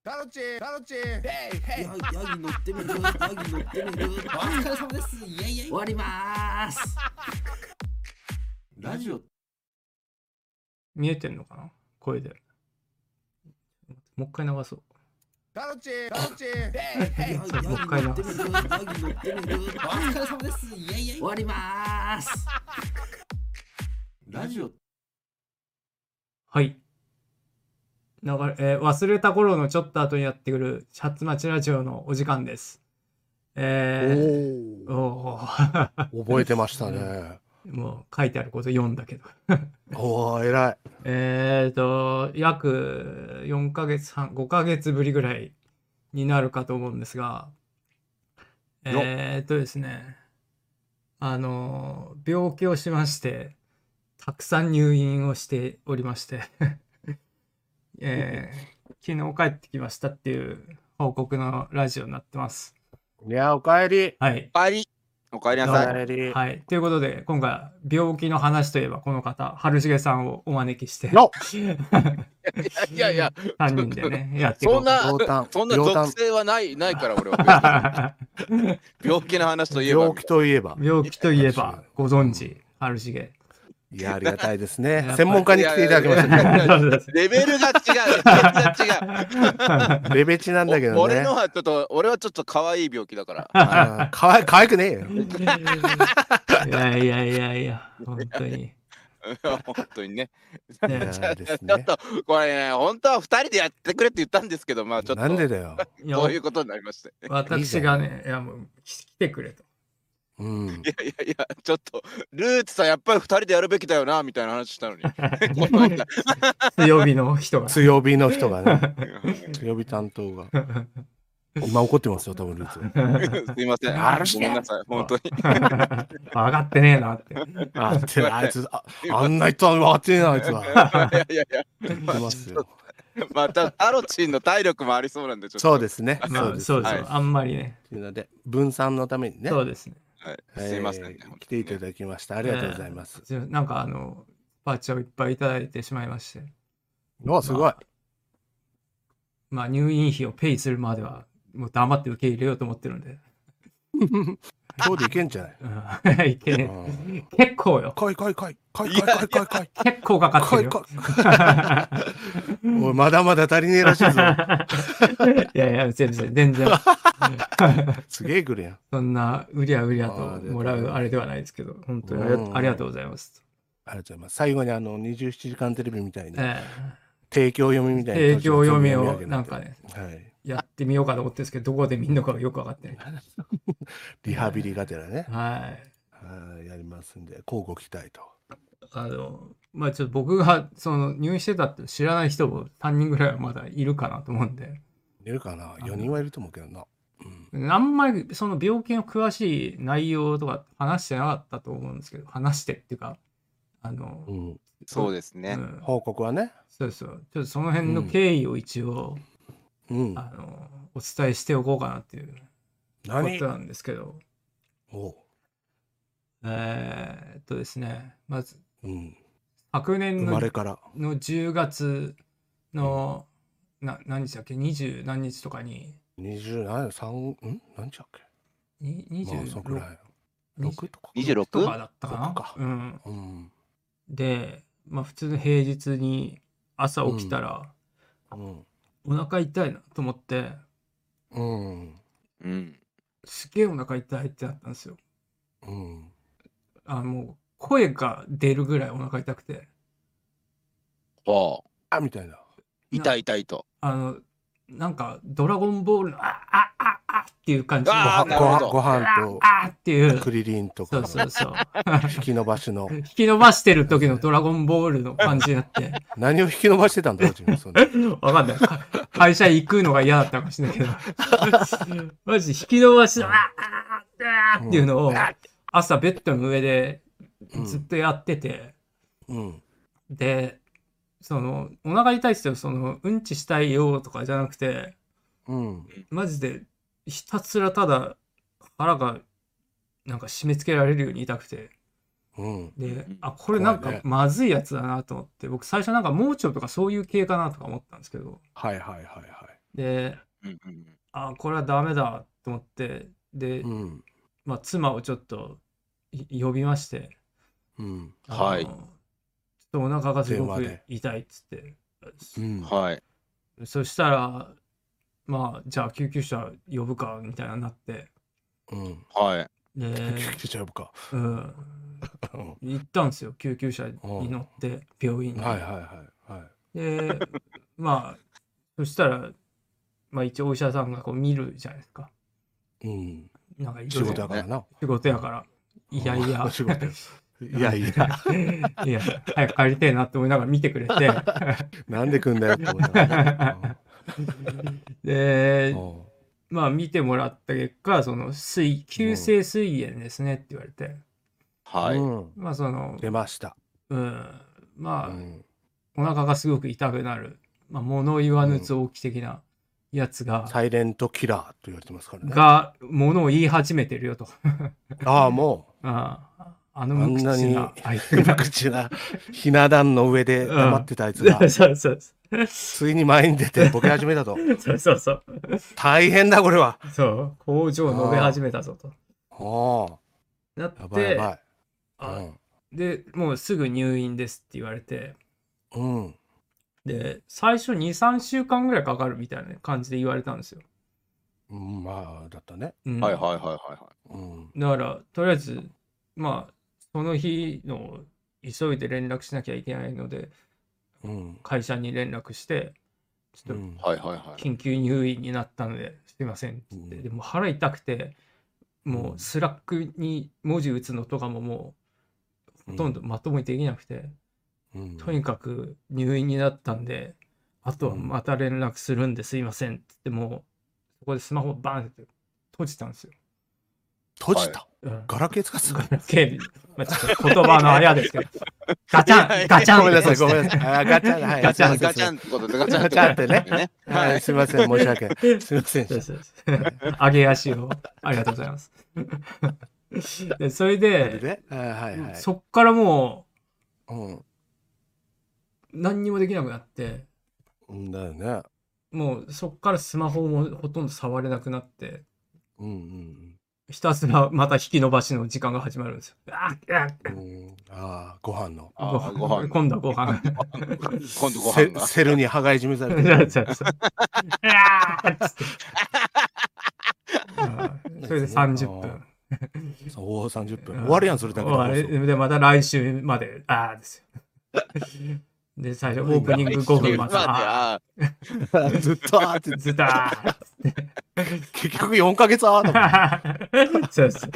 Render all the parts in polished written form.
タロチヘイヘイヤギ乗ってみる。お疲れ様です。イエイイエイ。終わります。ラジオ見えてんのかな、声で。もう一回流そう。 タロチヘイヘイヤギ乗ってみる。お疲れ様です。イエイイエイ。終わります。ラジオはい。忘れた頃のちょっと後にやってくるシャツマチラジオのお時間です。おー覚えてましたね。 もう書いてあること読んだけど。 おお、偉い。 約4ヶ月半、5ヶ月ぶりぐらいになるかと思うんですが、ですね、病気をしまして、たくさん入院をしておりまして、昨日帰ってきましたっていう報告のラジオになってます。 いや、おかえり。 はい。 おかえりなさい。 おかえり。 はい。ということで、今回、病気の話といえばこの方、春重さんをお招きして、 よいやいや、 3人でね、やっていこうか。 そんな属性はないから俺は。病気の話といえば。 病気といえば。 病気といえば、ご存知、春重。 いや、ありがたいですねやっぱ。り専門家に来ていただきましたね。 レベルが違う。 レベチなんだけどね。 俺はちょっと可愛い病気だから。 かわいくねえよ。 いや、本当に。 本当にね。 いやちょっですね。 とこれね、本当は2人でやってくれって言ったんですけど、まあちょっとなんでだよ。 そういうことになりまして。 私がね、いやもう来てくれと。 うん。 いや、ちょっとルーツさんやっぱり2人でやるべきだよなみたいな話したのに。 強火の人が。 強火の人がね。強火担当が。今怒ってますよ、多分ルーツ。 すいません。ごめんなさい、本当に。 分かってねえなって。 あいつ、あんな人は分かってねえな、あいつは。 いや。 言ってますよ。 またタロチンの体力もありそうなんでちょっと。 そうですね。 そう、 はいあんまりね。 というので、分散のためにね。 そうですね。 はい、すいませんね。 来ていただきました。ありがとうございます。 なんかパーチをいっぱいいただいてしまいまして。 お、すごい。 まあ入院費をペイするまではもう黙って受け入れようと思ってるんで。 今日でいけんじゃない。 いけねえ。結構よ。 来い。 結構かかってるよ。 おい、まだまだ足りねえらしいぞ。 いや、全然。 すげえくるやん。 そんなうりゃともらうあれではないですけど、本当にありがとうございます。 ありがとうございます。最後に27時間テレビみたいな、提供読みみたいな。 提供読みをなんかね、 はい、 やってみようかと思ってるんですけど、どこで見んのかよく分かってない。 リハビリがてらね。 はい。 やりますんで、交互期待と。 まあちょっと僕が入院してたって知らない人も3人ぐらいはまだいるかなと思うんで。 いるかな ?4 人はいると思うけどな。 あんまりその病気の詳しい内容とか話してなかったと思うんですけど、話してっていうか、 そうですね。 報告はね。 そう。ちょっとその辺の経緯を一応、お伝えしておこうかなっていうことなんですけど。ですね、まず、昨年の10月の何日だっけ、20何日とかに、 何日だっけ、26とか 26 とかだったかな。で、まあ普通の平日に朝起きたら、お腹痛いなと思って、すげえお腹痛いってなったんですよ。もう声が出るぐらいお腹痛くて。 みたいな。 痛いと。 なんかドラゴンボールのっていう感じ。 ご飯とっていうクリリンとか。 そう。 引き伸ばしの。 引き伸ばしてる時のドラゴンボールの感じになって。 何を引き伸ばしてたんだろう。 わかんない。会社行くのが嫌だったかもしれないけど。マジ引き伸ばしっていうのを朝ベッドの上でずっとやってて。で、お腹痛いっすよ、うんちしたいよとかじゃなくて、マジでひたすらただ腹がなんか締め付けられるように痛くて、で、これなんかまずいやつだなと思って、僕最初なんか盲腸とかそういう系かなとか思ったんですけど、 で、 うんうんこれはダメだと思って、で、 うん。 まあ、妻をちょっと呼びまして、 うん。 はいちょっとお腹がすごく電話で痛いっつって、 うん。 はい。 そしたら、まあ、じゃあ救急車呼ぶかみたいなになって、 うん。 はい。 で、 救急車呼ぶか。 うん、行ったんですよ、救急車に乗って、病院に。 はいはいはいはい。 で、まあ、そしたら、まあ一応お医者さんがこう見るじゃないですか。 うん。 なんか仕事やからな。 仕事やから。いやいや、 仕事や。いやいや、 いや、早く帰りたいなって思いながら見てくれて。 なんで来んだよって思ったからで、 ね。 まあ見てもらった結果、その急性膵炎ですねって言われて。 はい。 うん。 まあその、 出ました。 まあ、 うん。 お腹がすごく痛くなる、まあ、物言わぬ臓器的なやつが、 サイレントキラーと言われてますからね。 物を言い始めてるよと。 ああ、もう。 あの無口なあいつ無口なひな壇の上で黙ってたやつが、 そうそうついに前に出てボケ始めたと。 そうそう大変だ、これは。 そう工場を述べ始めたぞとあなっあ、やばいやて、 ばい。 でもうすぐ入院ですって言われて、 うん。 で最初 2,3 週間ぐらいかかるみたいな感じで言われたんですよ。 うん、まあ、だったね。 はいはいはいはうん。 だからとりあえずまあその日の急いで連絡しなきゃいけないので、 うん。 会社に連絡してちょっとい。はいはいはい。 緊急入院になったのですいませんって言って、でも腹痛くてもうスラックに文字打つのとかももうほとんどまともにできなくて、とにかく入院になったんであとはまた連絡するんですいませんって言ってもそこでスマホバーンって閉じたんですよ。 閉じた。 うんガラケー使ってた。 警備、まあ、ちょっと言葉のあやですけど、ガチャン、ガチャン。 ごめんなさい、ごめんなさい。あ、ガチャン、はい。 ガチャンガチャンってことでガチャンガチャンってね。 ははい、すみません、申し訳。すみません。 そうそうそう上げ足を、ありがとうございます。でそれで、 はいはい。 そっからもうん。 う、何にもできなくなって、 だよね。 もうそっからスマホもほとんど触れなくなって、 うんひたすらまた引き伸ばしの時間が始まるんですよ。 ああ、ご飯の。 ご飯。 今度はご飯。 今度ご飯が。 セルに羽交い締めされてる。 そうそうそれで30分。 おお、30分。終わるやん、それだけで。で、また来週まで、ですよ。で、最初、オープニング5分また、 ずっとって。 ずっと結局4ヶ月そうそう。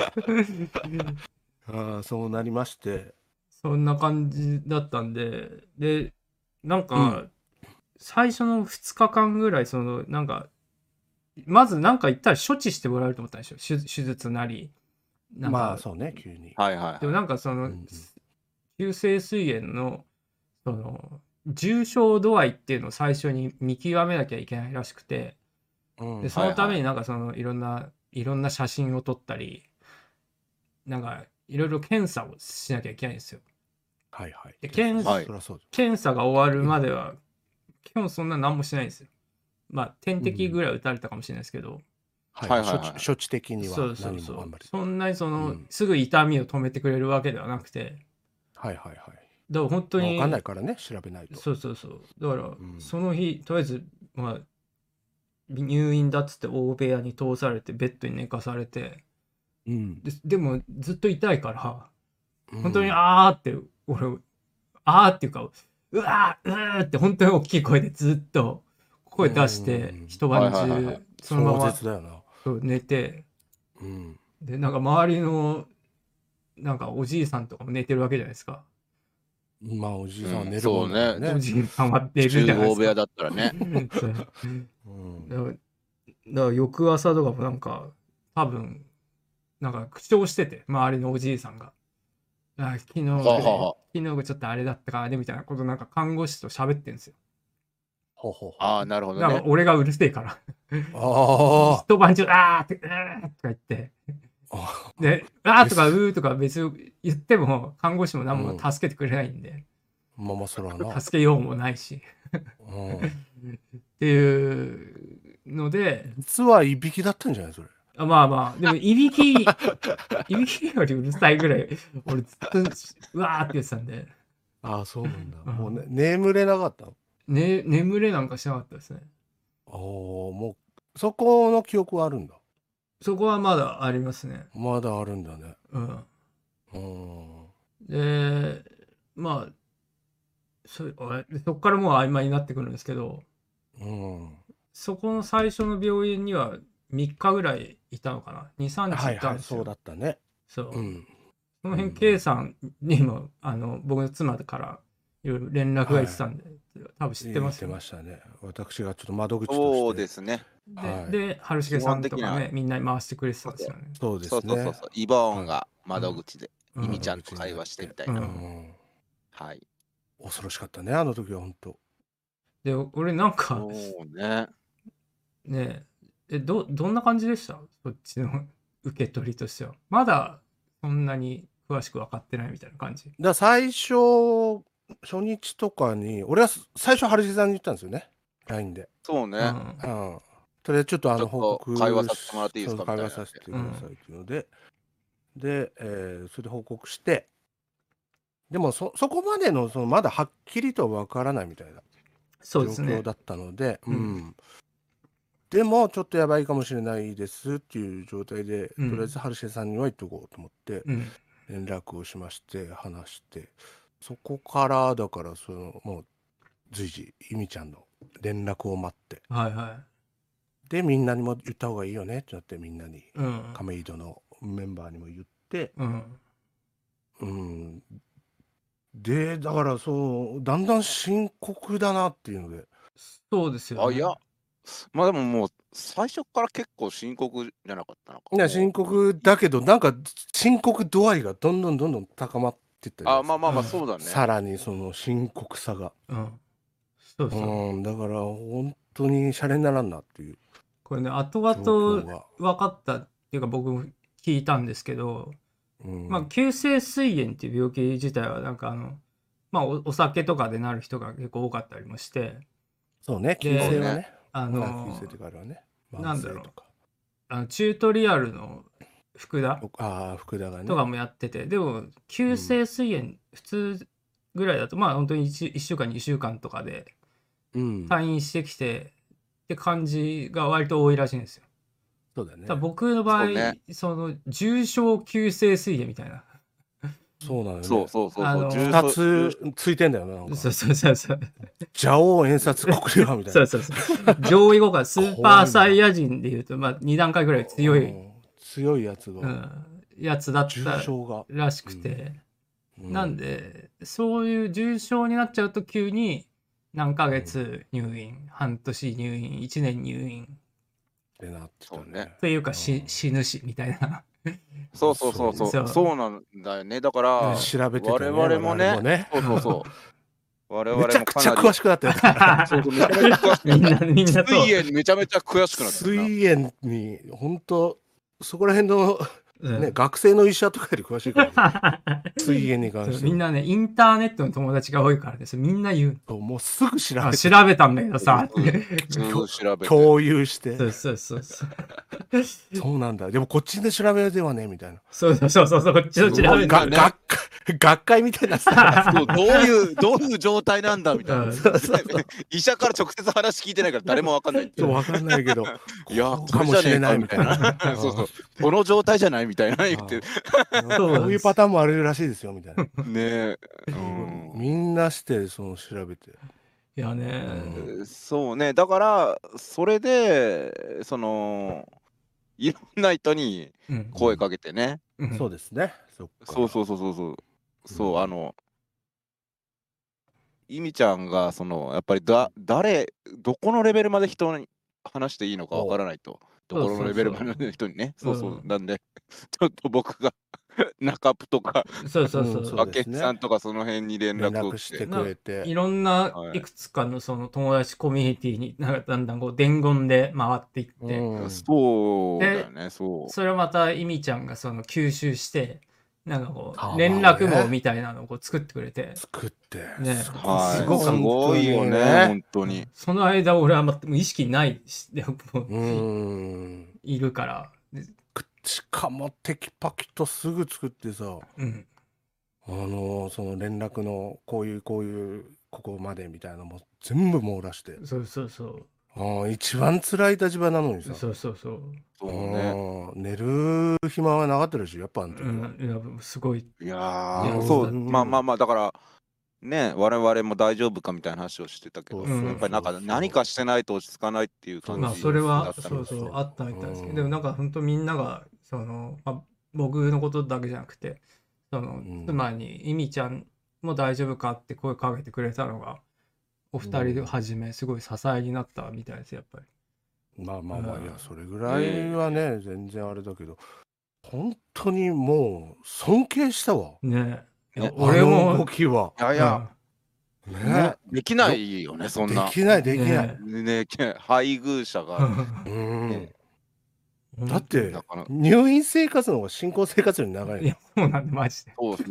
そうなりまして。 そんな感じだったんで、で、なんか、最初の2日間ぐらい、なんか、まずなんか言ったら処置してもらえると思ったんでしょ。手術なり。 まあ、そうね、急に。 はいはい。 でもなんか急性膵炎の、重症度合いっていうのを最初に見極めなきゃいけないらしくて、でそのためになんかいろんな写真を撮ったり、なんかいろいろ検査をしなきゃいけないんですよ。 はいはい。 ではい検査が終わるまでは基本そんな何もしないんですよ。まあ点滴ぐらい打たれたかもしれないですけど、 処置的にはそうそんなにすぐ痛みを止めてくれるわけではなくて、 はいはいはい。 だから本当に分かんないからね、調べないと。 そうだから、その日とりあえずまあ入院だっつって大部屋に通されてベッドに寝かされて、でもずっと痛いから本当にって俺っていうかうわーって本当に大きい声でずっと声出して一晩中そのまま寝て、でなんか周りのなんかおじいさんとかも寝てるわけじゃないですか。 まあおじいさんは寝るもんね。 おじいさんは寝るじゃないですか。 大部屋だったらね。 だから翌朝とかもなんか多分なんか口調してて周りのおじいさんが昨日ちょっとあれだったからねみたいなことなんか看護師と喋ってんですよ。 なるほどだから俺がうるせえから一晩中とか言ってでとかとか別に言っても看護師も何も助けてくれないんで、 そらな助けようもないしっていうので、 実はいびきだったんじゃないそれ。 まあまあ、でもいびきよりうるさいぐらい、俺ずっとうわーって言ってたんで、 ああ、そうなんだ。 うんもうね、眠れなかったの。 眠れなんかしなかったですね。 おお、もう、そこの記憶はあるんだ。 そこはまだありますね。 まだあるんだね。 うん。 うん。 で、まあ、そこからもう曖昧になってくるんですけど、 うん。 そこの最初の病院には3日ぐらいいたのかな。2、3日はいはい、 いたんですよ。 そうだったね。 そう。 うん。 その辺、K さんにも、僕の妻からいろいろ連絡がいってたんで、多分知ってますよね言ってま。したね。私がちょっと窓口として。 そうですね。 はいで、春重さんとか基本的ね、みんなに回してくれてたんですよね。 そうですね。 そうそうそうそう。イボーンが窓口で、 うんイミちゃんと会話してみたいな。 うんうん。 はい。 恐ろしかったね、あの時は本当。 で、俺なんかそうね。 ね、どんな感じでしたそっちの受け取りとしては。まだそんなに詳しく分かってないみたいな感じ。 最初、初日とかに、俺は最初、春重さんに言ったんですよね、LINE で。 そうね。 うんうん。それでちょっとちょっと報告会話させてもらっていいですかそう会話みたいなさせてくださいっていうので、で、それで報告して、でもそこまでのまだはっきりとわからないみたいな状そうですね況。だったので、 うんうんでもちょっとやばいかもしれないですっていう状態で、 うんとりあえず春重さんには言っとこうと思ってうん。 連絡をしまして話して、そこからだからもう随時ゆみちゃんの連絡を待って、 はいはでみんなにも言った方がいいよねってなって、みんなにい。うん。 亀戸のメンバーにも言って、 うん。 うん、でだからだんだん深刻だなっていうので、 そうですよね。 あ、いや、まあでももう最初から結構深刻じゃなかったのか。 いや深刻だけど、なんか深刻度合いがどんどん高まっていったり、 あ、まあまあまあ、 うんそうだね。 さらに深刻さが、 うん。そうそう。 だから本当にシャレにならんなっていうこれね、後状況 々 が、 分かったっていうか僕も聞いたんですけど、 うんまあ、急性膵炎っていう病気自体はなんかまあお酒とかでなる人が結構多かったりもして、 そうね、急性はね、 あ急の性とかあるわね、 なんだろう慢性とかチュートリアルの福田福田がねとかもやってて、でも急性膵炎普通ぐらいだとまあ本当に 1週間2週間とかでうん退院してきてって感じが割と多いらしいんですよ。 そうだね、 ただ僕の場合そうねその重症急性膵炎みたいな、 そうなのよね、 そうそうそうそう。 2つついてんだよな、なんかそうそうそうそう蛇王演殺国領みたいなそうそうそう上位互換スーパーサイヤ人でいうとまあ2段階ぐらい強い、 強いやつが、 やつだっ重た症が、 らしくて、 うんなんでそういう重症になっちゃうと急に何ヶ月入院、半年入院、1年入院ってなってたそうねね。 というかうん死ぬしみたいなそうそうそうそそうう。そうなんだよね。だから、 調べてたね我々もね、 我々もねそうそうそう。我々もめちゃくちゃかなり詳しくなってるから。 そうそうめちゃめちゃ詳しくなったみんなそう水泳にめちゃめちゃ詳しくなったよな。 水炎に本当そこら辺の、 うんね、学生の医者とかより詳しいから、ね、水炎に関してみんなねインターネットの友達が多いからね、それみんな言うもうすぐ調べて調べたんだけどさうんそう調べて。 共有してそうそうそうそうそうなんだでもこっちで調べるではねみたいなそうそうそうそうこっちの調べそうたね学会みたいなさそうどういう状態なんだみたいな。 うん医者から直接話聞いてないから誰もわかんないっていう。 分かんないけどいや、 こうかもしれないみたいなそうそう。この状態じゃないみたいな言って。 そうこういうパターンもあるらしいですよみたいなねえ。うんみんなして調べていやね、 そうね、だからそれでいろんな人にうん声かけてね、 うんそうですねそうそうそうそうそうそうイミちゃんがやっぱりどこのレベルまで人に話していいのかわからないと、どこのレベルまでの人にね、そうそう、なんでちょっと僕が中プとかそうそうそう、 そうバケツさんとかその辺に連連絡をし絡しててくれていろんなはいいくつかのその友達コミュニティにだんだんこう伝言で回っていって、 うんそうだよね、そう。 それをまたイミちゃんがその吸収してなんかこあーう連絡まあね網みたいなのをこう作ってくれて、 作って。 ねはい。 すごくすごいよね、本当に。 その間俺は全く意識ないし、でもいるから、 しかもテキパキとすぐ作ってさ、 うん、 その連絡のこういうここまでみたいなのも全部網羅して、 そうそうそう一番辛い立場なのにさ、 そうそうそう、 そうね。 寝る暇はなかったでしょ、やっぱあの時は。 いやすごい。 いやいー、 やそう、 だってまあ、だから、ね、我々も大丈夫かみたいな話をしてたけど、 そうやっぱりなんか何かしてないと落ち着かないっていう感じまあそれだはったみたいそうそうあったみたいですけど、 うんでもなんか本当みんながその、僕のことだけじゃなくて、そのん妻にいみちゃんも大丈夫かって声かけてくれたのがお二人はじめすごい支えになったみたいです、やっぱり。 まあ、 うんいや、それぐらいはね、全然あれだけど、本当にもう尊敬したわ。 ねえ、いやね俺あの動も、 きは。 いやいや、 ねね、できないよね、そんな。 できない、できない。 ね、配偶者が、ねだってだから、 入院生活の方が進行生活より長いの。 いや、そうなんで、マジで。 そう。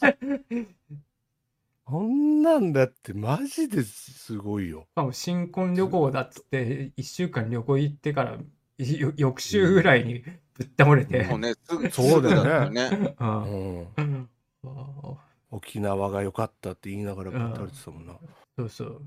こんなんだってマジですごいよ。 しかも新婚旅行だっつって1週間旅行行ってから翌週ぐらいにぶっ倒れて、 もうね、 そうだよねすぐったよね。 うん沖縄が良かったって言いながらぶっ倒れてたもんな。 そうそう。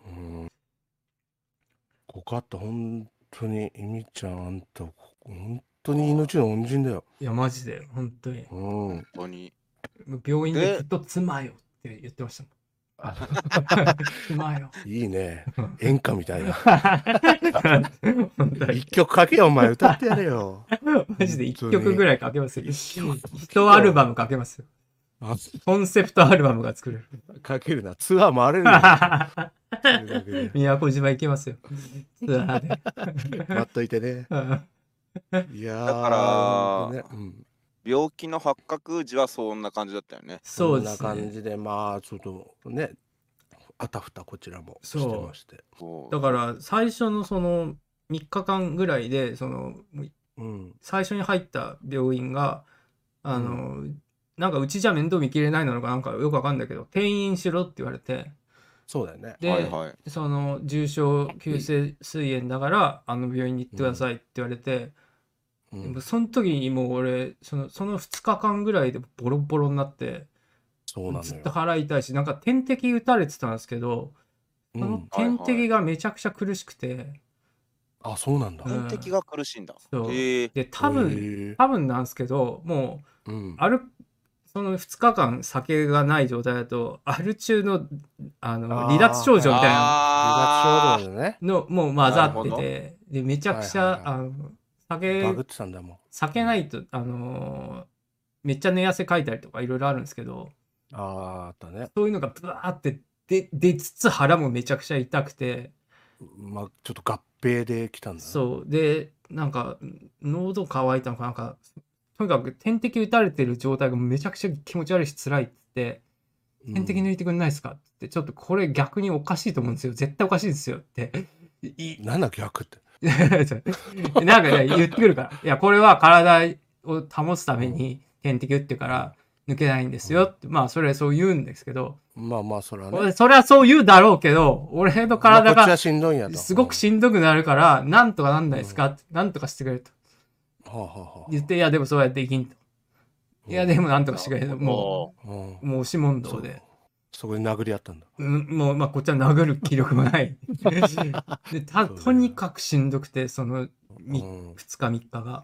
よかった、本当に、いみちゃん、あんた、本当に命の恩人だよ。 いや、マジで、本当に。 本当に。 病院でずっと妻よって言ってましたもん。妻よ。 いいね。演歌みたいな。 本当に一曲かけよ、お前、歌ってやれよ。 マジで1曲ぐらいかけますよ。1アルバムかけますよ。 あコンセプトアルバムが作れる。 かけるな。ツアー回れるな。それだけで宮古島行けますよ。ツアーで。 待っといてね。いやーだからね病気の発覚時はそんな感じだったよね。 そうですそんな感ね。 じで、まあ、ちょっとね、あたふたこちらもしてまして。 そうだから最初のその3日間ぐらいで、その最初に入った病院が、なんかうちじゃ面倒見きれないのかなんかよくわかんないけど、転院しろって言われて、 そうだよね。 で、 はいその重症急性膵炎だからあの病院に行ってくださいって言われて、でもその時にもう俺その2日間ぐらいでボロボロになって、 そうなのずっとよ。 腹痛いし、なんか点滴打たれてたんですけど、その点滴がめちゃくちゃ苦しくて、 あ、そうなんだ。 うん点滴が苦しいんだ。 そうへえ。 で多分なんですけど、もうその2日間酒がない状態だとアル中の離脱症状みたいな離脱症状だね。 のもう混ざってて、でめちゃくちゃバグってたんだもん。 酒ないとめっちゃ寝汗かいたりとかいろいろあるんですけど、 あったね。 そういうのがブワーって出つつ腹もめちゃくちゃ痛くて、 まあ、ちょっと合併で来たんだ。 そうでなんか喉乾いたのかなんか、とにかく点滴打たれてる状態がめちゃくちゃ気持ち悪いし辛いって言って、点滴抜いてくんないですかって言って、ちょっとこれ逆におかしいと思うんですよ、絶対おかしいですよってなんだ逆って。 なんかね言ってくるから、いやこれは体を保つために点滴打ってから抜けないんですよって、まあそれはそう言うんですけど、 まあそれはね。 それはそう言うだろうけど、俺の体がしんどいんやと。 すごくしんどくなるから、なんとかなんないですかって、なんとかしてくれと言って、いやでもそうやっていきんと。いやでもなんとかしてくれと。もう押し問答で。 そこで殴り合ったんだ。 もうまあこっちは殴る気力もない。でとにかくしんどくて、その2日3日が。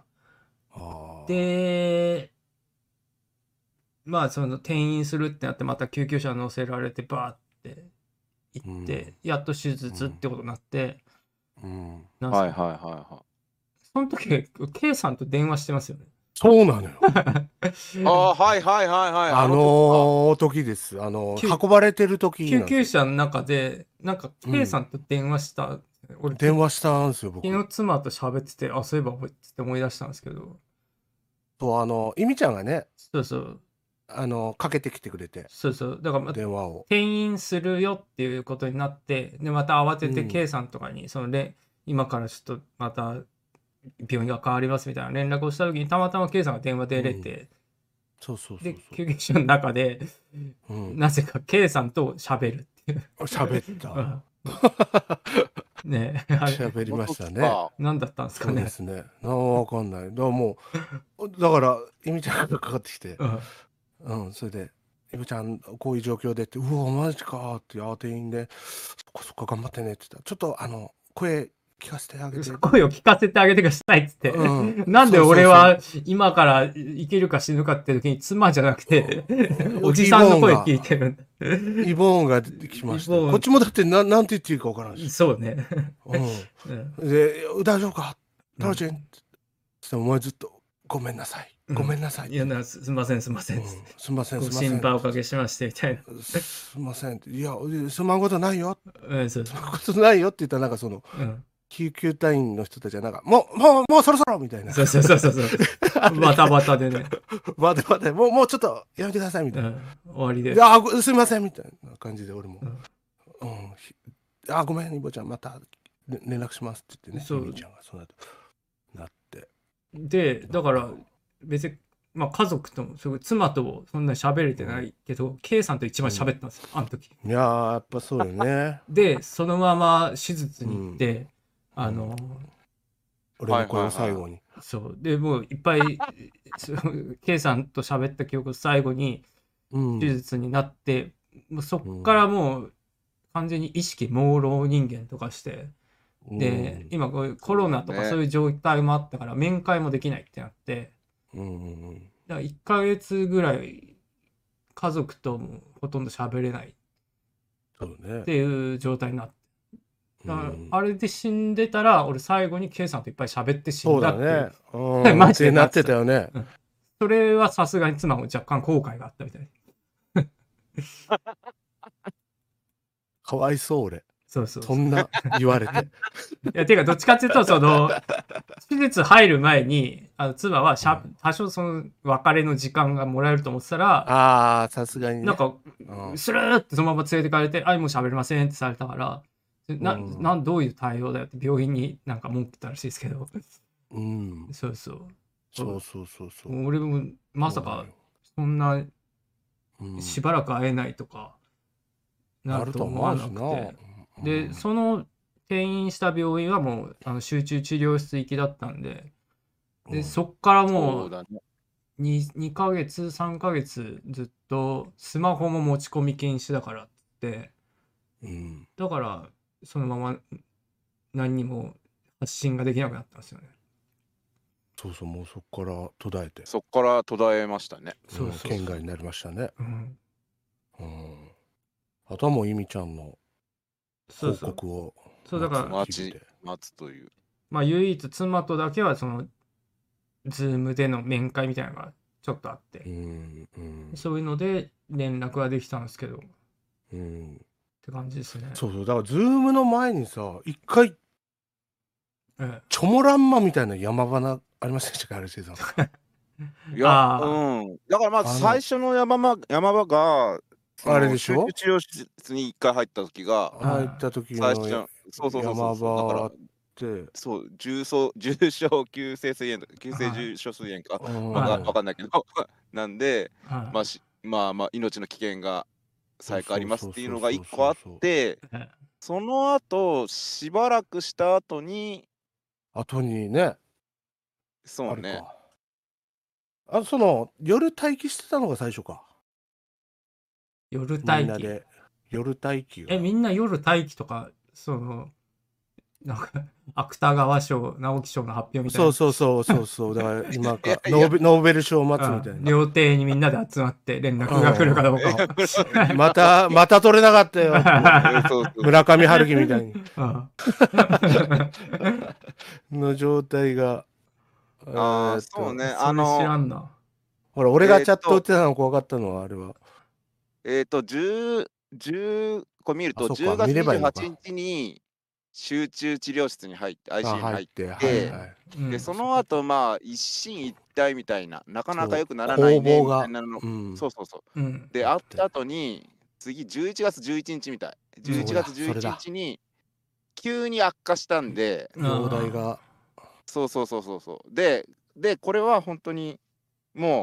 で、まあその転院するってなって、また救急車乗せられてバーって行って、やっと手術ってことになって、 はい。 その時 K さんと電話してますよね。 そうなのよ。 はい。 時です。運ばれてる時。 救急車の中で、なんか K さんと電話した。 俺電話したんですよ、僕。 昨日妻と喋ってて、あ、そういえばって思い出したんですけど。 そう、いみちゃんがね、 そうそう。 かけてきてくれて。 そうそう。だから、 電話を。 転院するよっていうことになって、で、また慌てて K さんとかに、今からちょっとまた病院が変わりますみたいな連絡をした時に、たまたま K さんが電話出れて、 そうそうそうで、 そう。 救急車の中で、 うん。 なぜか K さんと喋るっていう。 喋った。 うんねえ、あれ、 喋りましたね。 か何だったんですかそうでね。 すね。わかんない。だからもう、だから、イミちゃんがかかってきて、 うんそれで、イミちゃん、こういう状況でって、うわ、マジかーって、店員で、そっか、頑張ってねって言ったら、ちょっと、声聞かせてあげて。 声を聞かせてあげてくださいっつって。 うんなんでそうそうそう俺は今から生きるか死ぬかって時に妻じゃなくて、おじさんの声聞いてるんだ。 イボーンが出てきました。 イボーンこっちもだってなんて言っていいかわからんし。 そうね。 で、大丈夫かタロチンって言ってお前ずっと、ごめんなさい。ごめんなさい。 いや、すいません、すいません。 すみません、 ごすみません。 心配おかけしまして、みたいな。 すみませんって。いや、すまんことないよ。 そうすまんことないよって言ったら、なんかその、 うん救急隊員の人たちはなんか、もうそろそろみたいな。 そう。バタバタでね。 待て、もうちょっとやめてくださいみたいな。 終わりで。 すみませんみたいな感じで俺も。ごめん、イボちゃん、また連絡しますって言ってね。 そうイボちゃんがその後なって。 で、だから、別に、まあ家族とも、妻とそんなに喋れてないけど、K さんと一番喋ったんですよ、あの時。 いやー、やっぱそうよね。 で、そのまま手術に行って、 俺の声を最後に。 そう。で、もういっぱい、K さんと喋った記憶を最後に手術になって、もうそっからもう完全に意識朦朧人間とかして、で、今こういうコロナとかそういう状態もあったから面会もできないってなって、だから1ヶ月ぐらい家族ともほとんど喋れないっていう状態になって。だからあれで死んでたら、俺最後に K さんといっぱい喋って死んだっていう。 そうだね。 マジでなってたよね。 それはさすがに妻も若干後悔があったみたい。 かわいそう俺。 そう。 そんな言われて。 いや、てかどっちかっていうと、手術入る前に、妻は多少その別れの時間がもらえると思ってたら、 さすがにね。 なんか、スルーってそのまま連れてかれて、もう喋れませんってされたから、どういう対応だよって病院になんか文句言ったらしいですけど。そう。俺もまさかそんなしばらく会えないとかなると思わなくて。で、その転院した病院はもう集中治療室行きだったんで、そっからもう2ヶ月、3ヶ月ずっとスマホも持ち込み禁止だからって、だからそのまま何にも発信ができなくなったんですよね。 もうそっから途絶えて。 そっから途絶えましたね。 県外になりましたね。あとはもうイミちゃんの報告をだから待つという。 まあ唯一妻とだけはそのズームでの面会みたいなのがちょっとあって、そういうので連絡はできたんですけど、って感じですね。 だからズームの前にさ、一回チョモランマみたいな山花ありませんでしたか、RCさん。 いや、だからまず最初の山場があれでしょ、 集中治療室に一回入った時が、 入った時の山場って、 重症急性膵炎、急性重症膵炎かわかんないけど、なんで、まあ命の危険が最下ありますっていうのが一個あって、その後しばらくした後にね、 そうね、 その夜待機してたのが最初か。 夜待機。 夜待機みんな夜待機とか、なんか芥川賞、直木賞の発表みたいな。 そう。だから今かノーベル賞を待つみたいな。 料亭にみんなで集まって連絡が来るかどうかを。 また取れなかったよ。村上春樹みたいに。の状態が。 そうね。 それ知らんな。 ほら、俺がチャット打ってたの怖かったのは、あれは。 これ見ると、10月28日に集中治療室に入って、ICU に入って、で、その後、まあ、一進一退みたいな、なかなか良くならないねみたいなの、そう。で、会った後に、次、11月11日みたい。11月11日に、急に悪化したんで、 容体が。 そう。で、これは本当に、もう、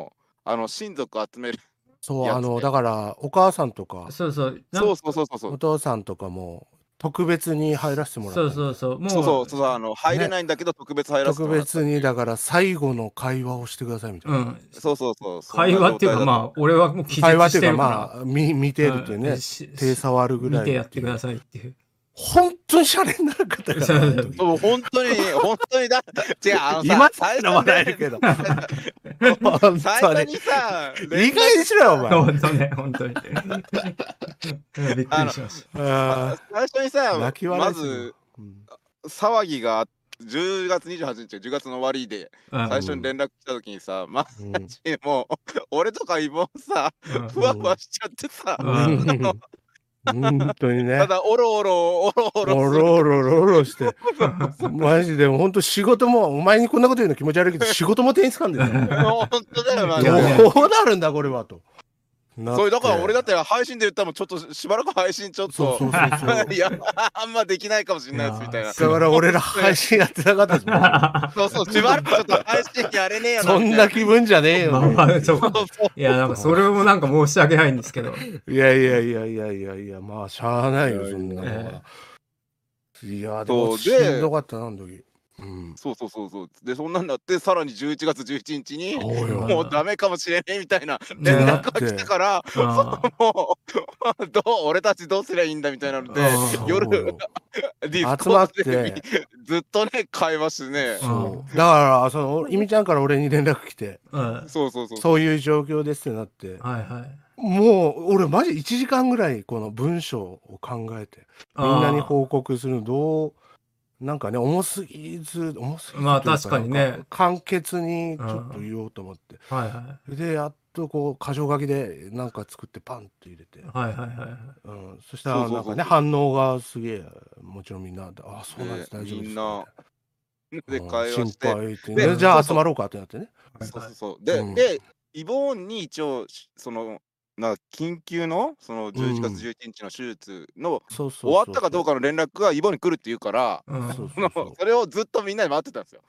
親族集める。 そう、 やつねだから、お母さんとか、 そうそう。 そうそうそうそう。 お父さんとかも、特別に入らせてもらったそうみたいな。 そうそう。もう、 そうそうそう、入れないんだけど、特別入らせて特もらったっていう。 別に、だから、最後の会話をしてくださいみたいな。 うん。 そうそうそう。 会話っていうか、まあ、俺はもう気会話っ絶してていうか、 るから。 まあ、見てるっていうね、手触るぐらい。 見てやってくださいっていう。 本当にシャレにならなかったから、あの時そう本当に、本当にだ、違う、 今最更笑えるけど。本最当に。 初にさ、 意外にしろよ、お前。 本当ね、本当に。びっくりしました。 最初にさ、 泣き笑まいするず、騒ぎが10月28日、10月の終わりで、 うん最初に連絡来た時にさ、まうんもう、俺とか妹さ、 うんふわふわしちゃってさ、 うん本当にね。 ただ、おろおろする。 おろおろして。マジで、本当仕事も、お前にこんなこと言うの気持ち悪いけど、仕事も手につかんでる。 本当だよ、マジいやで。 どうなるんだ、これは、と。 それだから俺だって配信で言ったらもんちょっとしばらく配信ちょっとそういやあんまできないかもしれないですみたいな。 だから俺ら配信やってなかったですもん。 そうしばらくちょっと配信やれねえよそんな気分じゃねえよ。 まあまあ、そういや、なんかそれもなんか申し訳ないんですけど。 いや、まあ、しゃあないよ、そんなのは。いや、でもしんどかったな、あの時。 そう。で、そんなんだって、さらに11月11日に、もうダメかもしれねえみたいな連絡が来たから、もう、俺たちどうすりゃいいんだみたいなので、夜、ディスコードでずっとね、会話してね。 だから、イミちゃんから俺に連絡来て、そういう状況ですってなって、もう、俺マジ1時間ぐらいこの文章を考えて、みんなに報告するのなんかね、重すぎずまあ確かにね。 簡潔にちょっと言おうと思って。で、やっとこう、箇条書きでなんか作ってパンと入れて。そしたらなんかね、反応がすげえ、もちろんみんな、あ、そうなんです、大丈夫です。みんな、で、会話して。心配って。じゃあ集まろうかってなってね。 で、イボーンに一応、緊急のその11月11日の手術の終わったかどうかの連絡がイボに来るって言うからそれをずっとみんなで待ってたんですよ。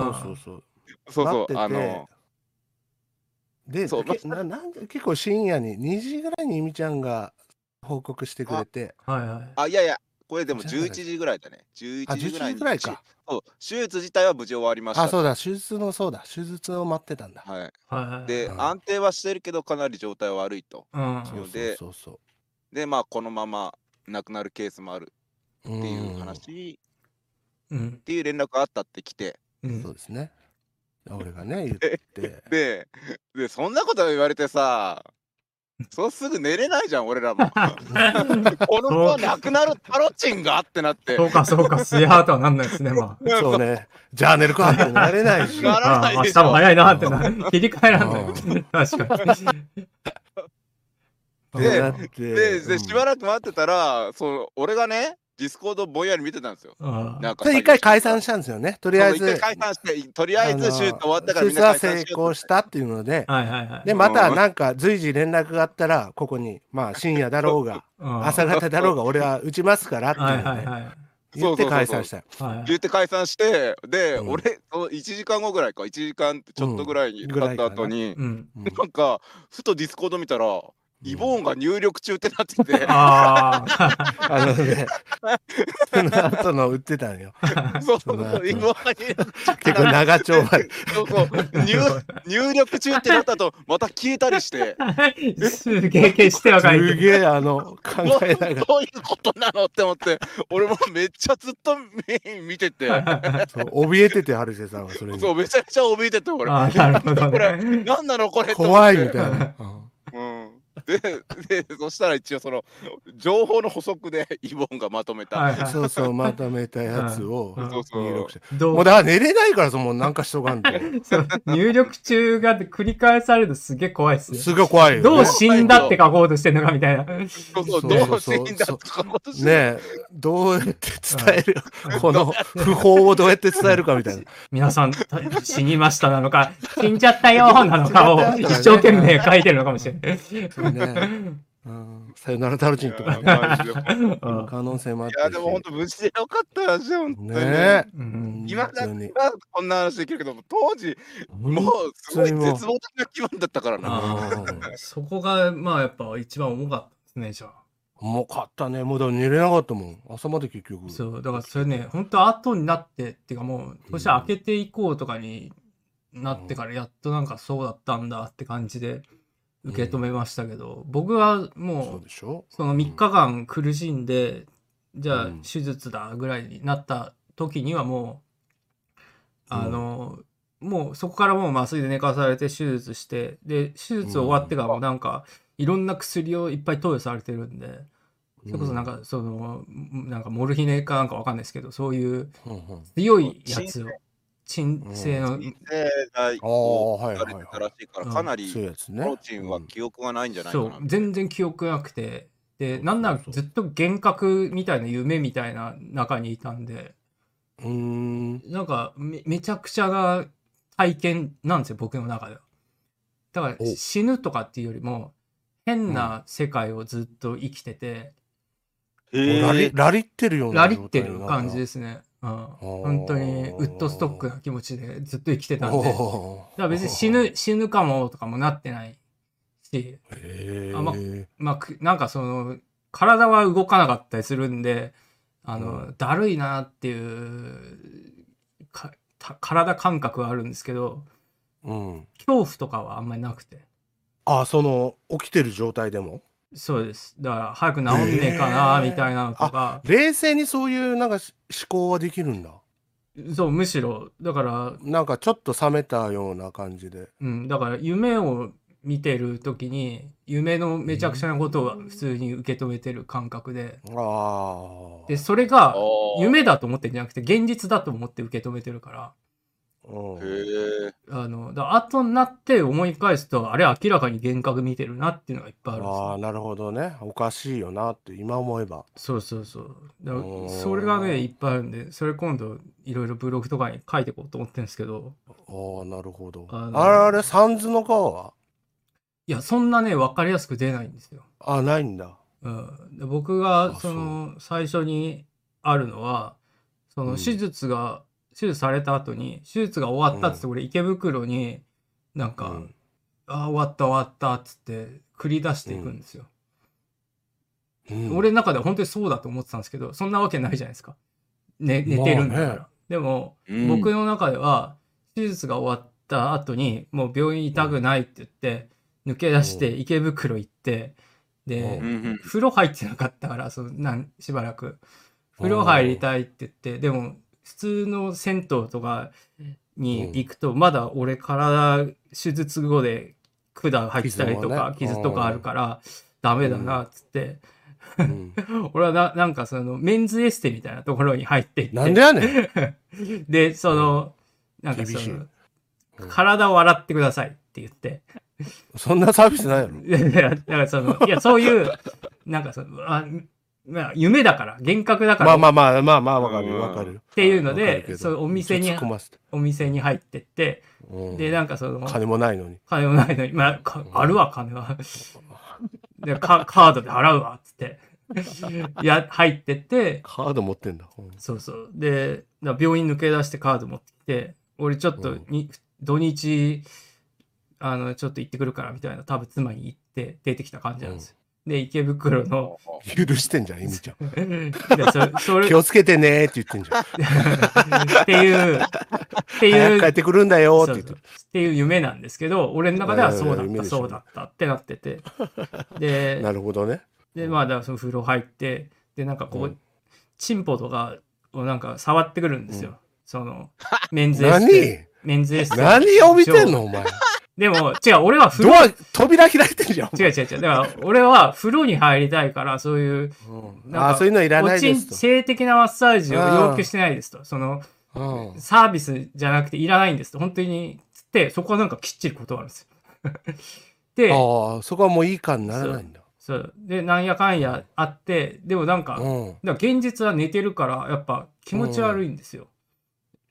で結構深夜に2時ぐらいにイミちゃんが報告してくれて、 いやこれでも11時ぐらいだね。11時ぐらいか。手術自体は無事終わりました。 そうだ、手術を待ってたんだ。 で、安定はしてるけどかなり状態は悪いと。で、まあこのまま亡くなるケースもあるっていう話っていう連絡があったってきて。 そうですね。俺がね、言って。 で、そんなこと言われてさ、そうすぐ寝れないじゃん、俺らも。この子亡くなるタロチンがってなって。 そうか、スヤーとはなんないですね、まあ。そうね。じゃあ寝るかってなれないし。 ならないでしょ。 明日も早いなって切り替えらんない。確かに。で、しばらく待ってたら、俺がね、ディスコードぼんやり見てたんですよ。 一回解散したんですよね。とりあえず。 一回解散して、とりあえずシュート終わったからみんな解散しよう。成功したっていうので、で、またなんか随時連絡があったら、ここに、まあ深夜だろうが、朝方だろうが、俺は打ちますからって言って解散した。 言って解散して、で、俺、1時間後ぐらいか、1時間ちょっとぐらい経った後に、なんか、ふとディスコード見たら、イボーンが入力中ってなってて。 ね、その後の売ってたんよ。 そう、イボーンが入力中。 結構長丁場。 入力中ってなったと、また消えたりして。 すげえ消しては書いて。 すげえ、考えながら。 どういうことなのって思って、俺もめっちゃずっと見てて。 怯えてて、ハルセさんはそれに。 そう、めちゃくちゃ怯えてて、俺。 なるほど。 これ、なんなのこれ。 怖いみたいな。 で、そしたら一応その情報の補足でイボンがまとめた。 そう、まとめたやつを入力して。もうだから寝れないからもうなんかしとかんと。 入力中が繰り返されるとすげえ怖いっすよ。 すごい怖いよ。 どう死んだって書こうとしてんのかみたいな。 どう死んだって書こうとしてんの。 ねえ、どうやって伝えるこの訃報をどうやって伝えるかみたいな。 皆さん死にましたなのか、死んじゃったよなのかを一生懸命書いてるのかもしれない。 さよならタルチンとかね。 マジで可能性もあっいや、 たし。 でも本当無事でよかった話だよ、本当に。 ね今だからこんな話できるけど、当時、もうすごい絶望的な気分だったからな。 そこが、まあやっぱ一番重かったですね、じゃあ。 重かったね。もうだから寝れなかったもん。朝まで結局。 そう、だからそれね、本当後になってっていうかもう、年明けていこうとかになってからやっとなんかそうだったんだって感じで受け止めましたけど、僕はもう、その3日間苦しんで、じゃあ手術だぐらいになった時にはもう、もうそこからもう麻酔で寝かされて手術して、で、手術終わってからもなんか、いろんな薬をいっぱい投与されてるんで、それこそなんかそのなんかモルヒネかなんかわかんないですけど、そういう強いやつを鎮静のかなりプロチンは記憶がないんじゃないかな。 そう全然記憶なくて、でなんならずっと幻覚みたいな夢みたいな中にいたんで、なんかめちゃくちゃな体験なんですよ、僕の中では。だから死ぬとかっていうよりも変な世界をずっと生きてて、 ラリってるようなラリってる感じですね。本当にウッドストックな気持ちでずっと生きてたんで、だから別に死ぬかもとかもなってないし、なんかその体は動かなかったりするんで、だるいなっていう体感覚はあるんですけど、恐怖とかはあんまりなくて。 その起きてる状態でも。 そうです。だから早く治んねえかなみたいなのとか、 冷静にそういうなんか思考はできるんだ。 そう、むしろだからなんかちょっと冷めたような感じで、 だから夢を見てる時に夢のめちゃくちゃなことを普通に受け止めてる感覚で、でそれが夢だと思ってんじゃなくて現実だと思って受け止めてるから、だ後になって思い返すと、あれ明らかに幻覚見てるなっていうのがいっぱいあるんですよ。 なるほどね。おかしいよなって今思えば。 そうそうそう。だからそれがねいっぱいあるんで、それ今度いろいろブログとかに書いていこうと思ってるんですけど。 なるほど。あれサンズの川は？ いや、そんなね分かりやすく出ないんですよ。 ないんだ。 で僕がその最初にあるのは、その手術された後に、手術が終わったっつって、俺池袋になんか、終わったっつって繰り出していくんですよ。俺の中では本当にそうだと思ってたんですけど、そんなわけないじゃないですか。寝てるんだから。でも、僕の中では手術が終わった後にもう病院痛くないって言って抜け出して池袋行って、で、風呂入ってなかったからしばらく風呂入りたいって言って、でも普通の銭湯とかに行くとまだ俺体手術後で管入ったりとか傷とかあるからダメだなっつって、俺はなんかそのメンズエステみたいなところに入っていって、 なんでやねんでそのなんかその体を洗ってくださいって言って、 そんなサービスないやろ。 だからそのいやそういうなんかその夢だから幻覚だからまあわかるっていうので、そうお店に入ってって、でなんかその金もないのにまああるわ金はでカードで払うわっつって入ってってカード持ってんだ。 そうで病院抜け出してカード持ってきて、俺ちょっと土日ちょっと行ってくるからみたいな多分妻に言って出てきた感じなんですよ。で池袋の許してんじゃん、エミちゃん。 それ気をつけてねって言ってんじゃん。 っていう早く帰ってくるんだよって言ってっていう夢なんですけど、俺の中ではそうだったってなってて、でなるほどね。 でだからその風呂入って、でなんかこうチンポとかをなんか触ってくるんですよ。そのメンズエステ何を見てんのお前。 でも違う、俺は扉開いてるじゃん。 違う。だから俺は風呂に入りたいから、そういうそういうのいらないですと。 性的なマッサージを要求してないですと。そのサービスじゃなくていらないんですと。本当につってそこはなんかきっちり断るんですよ。で、 そこはもういいかにならないんだ。 そうでなんやかんやあって、でもなんか現実は寝てるからやっぱ気持ち悪いんですよ。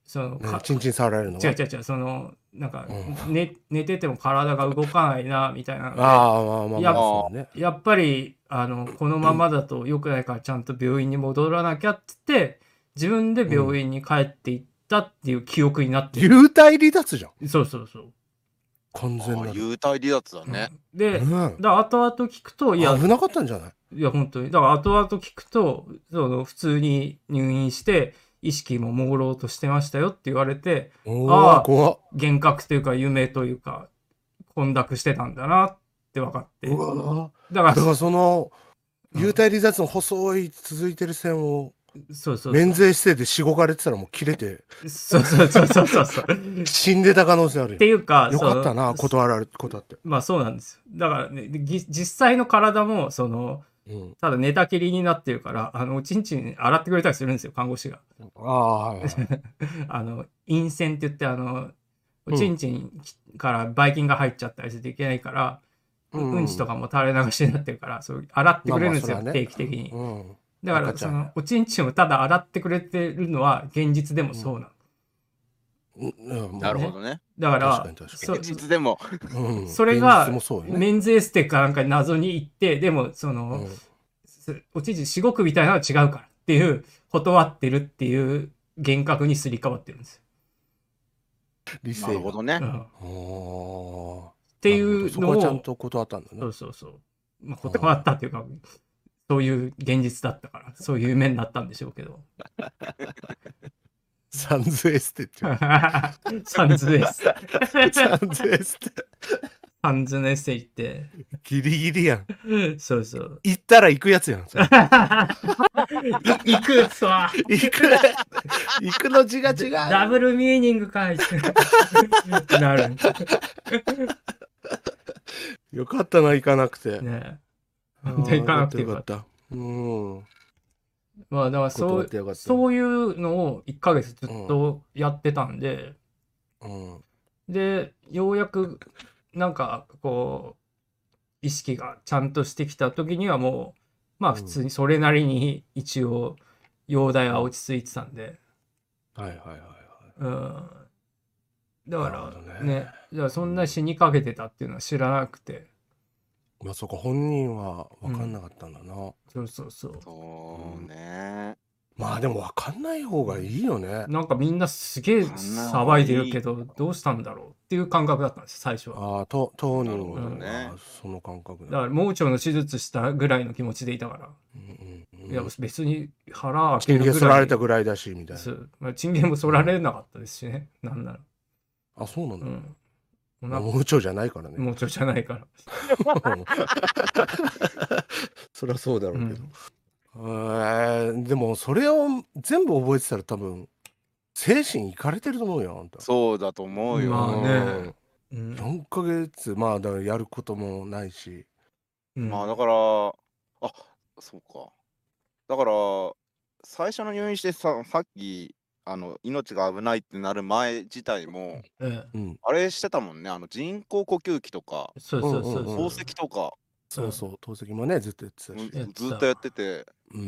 そのチンチン触られるのが。 違う、その、なんか、寝てても体が動かないな、みたいな。やっぱり、このままだと良くないから、ちゃんと病院に戻らなきゃって言って、自分で病院に帰っていったっていう記憶になってる。 幽体離脱じゃん。 そう。 完全な。 幽体離脱だね。 で、後々聞くと、 いや、危なかったんじゃない？ いや、本当に。だから後々聞くと、普通に入院して、意識も朦朧としてましたよって言われて、 怖っ。 幻覚というか夢というか、混濁してたんだなって分かって。 だからその、幽体離脱の細い続いてる線を、免税しててしごかれてたらもう切れて。 そう。 死んでた可能性あるよ。 っていうか、 よかったな、断られることって。 まあそうなんですよ。だからね、実際の体も、ただ寝たきりになってるから、おちんちん洗ってくれたりするんですよ、看護師が。陰線って言って、おちんちんからばい菌が入っちゃったりしていけないから、うんちとかも垂れ流しになってるから、そう洗ってくれるんですよ、定期的に。だから、おちんちんをただ洗ってくれてるのは、現実でもそうなの。なるほどね。 だから、 現実でも。 それが、免税ステかなんか謎に行って、でも、おちんちんしごくみたいなのは違うからっていう、断ってるっていう幻覚にすり替わってるんですよ。 なるほどね。 っていうのを。 そこはちゃんと断ったんだね。 そう。断ったっていうか、そういう現実だったから、そういう夢になったんでしょうけど。 サンズエステって。 サンズエステ。 サンズエステ行って。 ギリギリやん。 そう。 行ったら行くやつやん。 行くさ。 行くの字が違う。 ダブルミーニングかい。なる。 よかったな、行かなくて。 ね。行かなくてよかった。まあだからそういうのを1ヶ月ずっとやってたんで、でようやくなんかこう意識がちゃんとしてきた時にはもうまあ普通にそれなりに一応容体は落ち着いてたんで、だからね、だからそんな死にかけてたっていうのは知らなくて。 まあそこ本人は分かんなかったんだな。 そう。 そうね。 まあでも分かんない方がいいよね。 なんかみんなすげえ騒いでるけどどうしたんだろうっていう感覚だったんです最初は。 当人はその感覚だから盲腸の手術したぐらいの気持ちでいたから。いや別に腹開けるぐらい。 チンゲン剃られたぐらいだしみたいな。チンゲンも剃られなかったですしね。なんなら。 あ、そうなんだ。盲腸じゃないからね。 盲腸じゃないから。 そりゃそうだろうけど。でもそれを全部覚えてたら多分精神いかれてると思うよ、あんた。 そうだと思うよ。 まあね。 4ヶ月、まあだからやることもないし。 まあだから、そうか。だから、最初の入院してさっき、命が危ないってなる前自体も、あれしてたもんね、人工呼吸器とか、透析とか。 透析もね、ずっとやってたし。 ずっとやってて。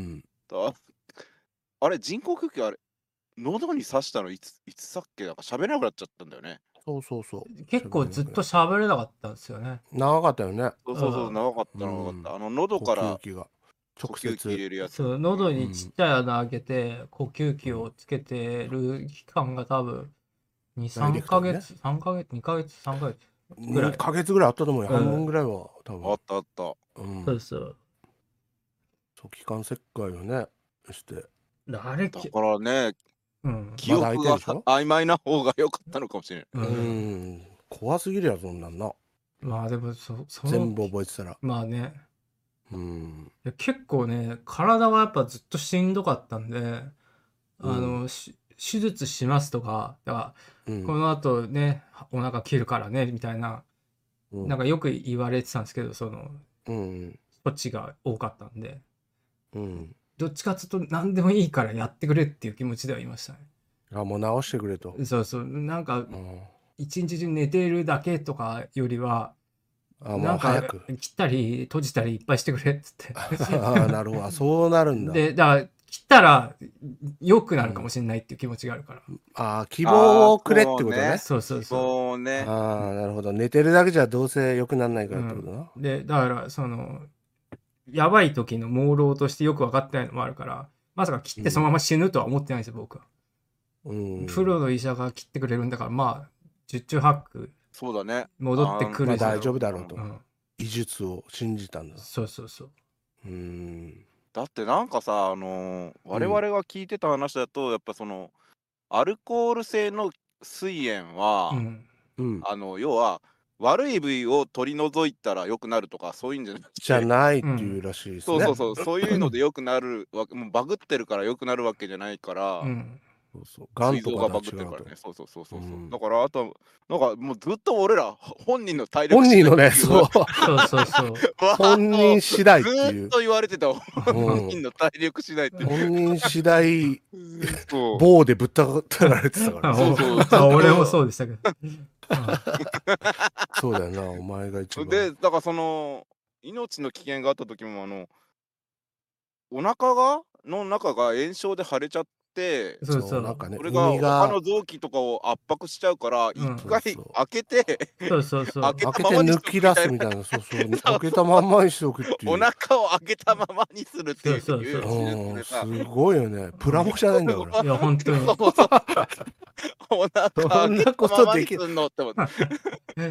あれ、人工呼吸器、あれ、喉に刺したのいつさっけ、なんか喋れなくなっちゃったんだよね。 そう。 結構ずっと喋れなかったんですよね。 長かったよね。 そう、長かった。喉から直接入れるやつ。 そう、喉にちっちゃい穴開けて呼吸器をつけてる期間が多分2、3ヶ月、2ヶ月、3ヶ月ぐらい。 2ヶ月ぐらいあったと思うよ。半分ぐらいは多分。 あった。 そう。 気管切開をね、して。 だからね、記憶が曖昧な方が良かったのかもしれない。 怖すぎるやそんなんな。 まあでも全部覚えてたら。 まあね。結構ね、体はやっぱずっとしんどかったんで、手術しますとか、だからこの後ね、お腹切るからねみたいな、なんかよく言われてたんですけど、そっちが多かったんで、どっちかっていうと何でもいいからやってくれっていう気持ちではいましたね。 もう直してくれと。 そう、なんか一日中寝てるだけとかよりは、なんか切ったり閉じたりいっぱいしてくれっつって。 なるほど、そうなるんだ。 で、だから切ったら良くなるかもしれないっていう気持ちがあるから。 ああ、希望をくれってことね。 そうそうそう。 そうね。 ああ、なるほど。寝てるだけじゃどうせ良くならないからってことな。 で、だから、やばい時の朦朧としてよく分かってないのもあるから、まさか切ってそのまま死ぬとは思ってないんですよ、僕は。プロの医者が切ってくれるんだから、まあ、十中八九、 そうだね。 戻ってくる大丈夫だろうと。 うん、 医術を信じたんだ。 そうそうそう。 だってなんかさ、我々が聞いてた話だと、やっぱアルコール性の膵炎は、要は、悪い部位を取り除いたら良くなるとか、そういうんじゃなくて。 じゃないっていうらしいですね。 そういうので良くなるわけ、もうバグってるから良くなるわけじゃないから、 がんとかがバグってるからね。そう。だから、あと、なんかもうずっと俺ら、本人の体力本人のね、そう。本人次第っていう。 ずっと言われてた。本人の体力次第って。 本人次第、棒でぶったたられてたから。 俺もそうでしたけど。 そうだよな、お前が一番。 で、だから命の危険があった時も、お腹の中が炎症で腫れちゃって、 なんかね、 これが他の臓器とかを圧迫しちゃうから、一回開けて、開けて抜き出すみたいな、開けたまんまにしておくっていう。 お腹を開けたままにするっていう。 すごいよね。プラモじゃないんだから。 いや、本当に。 お腹そんなことできるのって思って。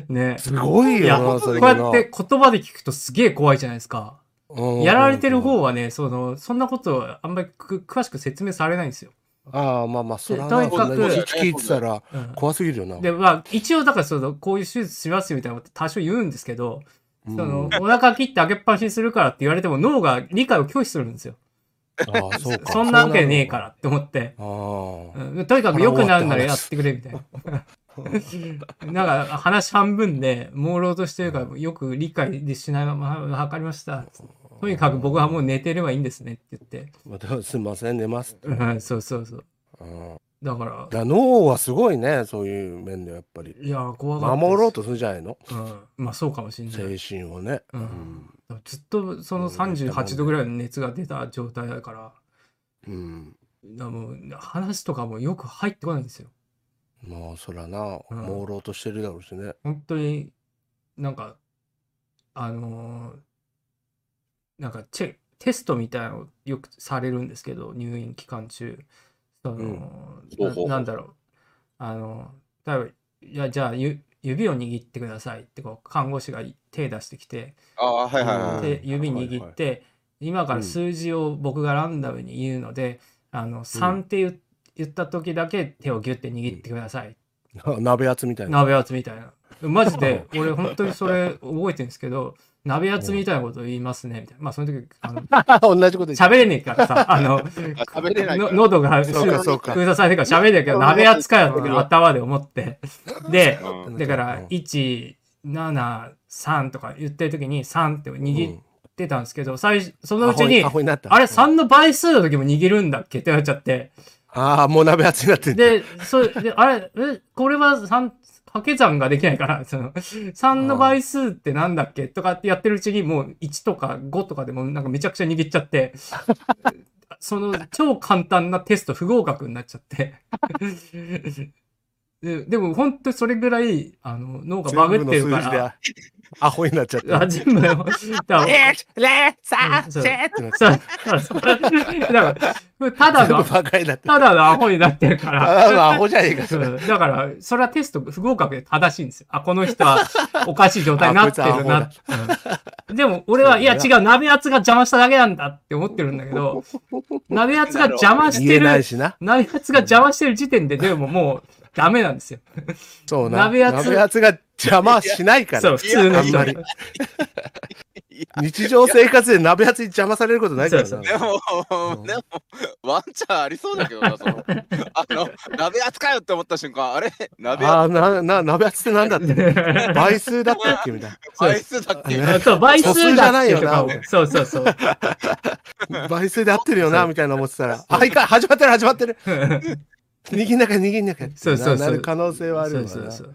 ね。 すごいよな、 こうやって言葉で聞くとすげえ怖いじゃないですか。やられてる方はね、そんなことあんまり詳しく説明されないんですよ。 ああ、まあ、それはとにかく聞いてたら怖すぎるよな。 で、一応だからこういう手術しますよみたいなこと多少言うんですけど、お腹切って開けっぱなしにするからって言われても脳が理解を拒否するんですよ。そんなわけねえからって思って。とにかく良くなるならやってくれみたいな。なんか話半分で朦朧としてるからよく理解でしないまま分かりました。とにかく僕はもう寝てればいいんですねって言って。 すみません、寝ます。 そう。だから。 脳はすごいね、そういう面でやっぱり。 いや、怖かった。 守ろうとするんじゃないの？ まあそうかもしれない。 精神をね。 ずっとその38度ぐらいの熱が出た状態だから。もう話とかもよく入ってこないんですよ。 まあそらな、朦朧としてるだろうしね。 本当になんかなんかテストみたいなのをよくされるんですけど、入院期間中なんだろう、例えばじゃあ指を握ってくださいって看護師が手出してきて、指握って、今から数字を僕がランダムに言うので、3って言った時だけ手をギュッて握ってください。 鍋圧みたいな。 鍋圧みたいな。マジで俺本当にそれ覚えてるんですけど、鍋圧みたいなことを言いますねみたいな。まあその時同じこと喋れねえからさ、喉が封鎖されてるから喋れないけど、鍋圧かよって頭で思って、でだから1、7、3とか言ってる時に3って握ってたんですけど、そのうちにあれ3の倍数の時も握るんだっけって言われちゃって、 ああもう鍋圧になってる。 であれこれは3掛け算ができないから、3の倍数ってなんだっけとかってやってるうちにもう1とか5とかでもなんかめちゃくちゃ握っちゃって、超簡単なテスト不合格になっちゃって。でも本当にそれぐらい脳がバグってるから。 アホになっちゃった。 全部の。ただのアホになってるから。 ただのアホじゃねえか。 だから、それはテスト不合格で正しいんですよ。この人はおかしい状態になってるな。でも俺は、いや違う、鍋圧が邪魔しただけなんだって思ってるんだけど、鍋圧が邪魔してる、鍋圧が邪魔してる時点で、でももう、ダメなんですよ。 そうな。鍋圧が邪魔しないから。 そう、普通の人。 日常生活で鍋圧に邪魔されることないからな。 でも、ワンチャンありそうだけどな、鍋圧かよって思った瞬間、あれ鍋圧ってなんだって。倍数だったっけみたいな。 倍数だっけそう、倍数じゃないよな。 そう。 倍数で合ってるよな、みたいな思ってたら、始まってる。握んなきゃ。 そう。 なる可能性はあるわな。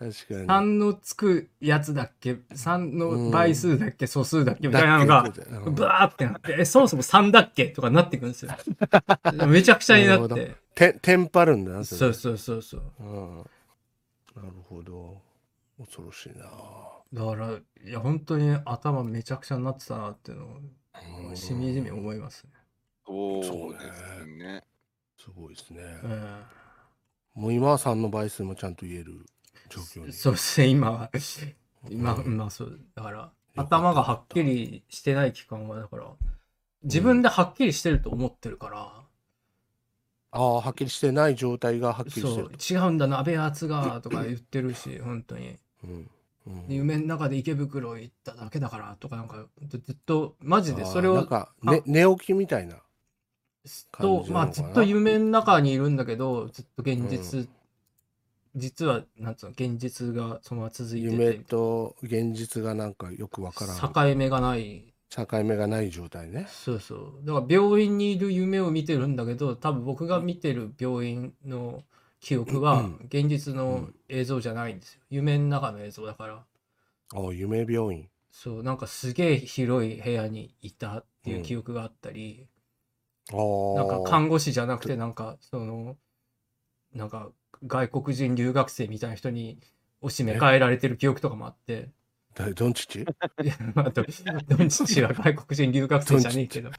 確かに。 3のつくやつだっけ ?3 の倍数だっけ、素数だっけみたいなのが、バーってなって、そもそも3だっけとかなっていくんですよ。めちゃくちゃになって。 テンパるんだな、 そうそうそうそう。 なるほど。恐ろしいな。 だから、いや、本当に頭めちゃくちゃになってたなっていうのを、しみじみ思いますね。 そうですね。 すごいですね。もう今は3の倍数もちゃんと言える状況に。 そうですね、今は。まあそう。だから、頭がはっきりしてない期間は、だから、自分ではっきりしてると思ってるから。 はっきりしてない状態がはっきりしてる。 そう、違うんだ、鍋圧が、とか言ってるし、本当に。夢の中で池袋行っただけだからとかなんかずっとマジでそれをなんか、寝起きみたいなとまあずっと夢の中にいるんだけどずっと現実、実はなんつうの現実がそのまま続いてて夢と現実がなんかよくわからん境目がない状態ね。 そうだから病院にいる夢を見てるんだけど多分僕が見てる病院の記憶は現実の映像じゃないんですよ。夢の中の映像だから。 夢病院。 そう、なんかすげえ広い部屋にいたっていう記憶があったり、なんか看護師じゃなくてなんかなんか外国人留学生みたいな人におしめ替えられてる記憶とかもあって。 ドンチッチ？ いや、ドンチッチは外国人留学生じゃねえけど。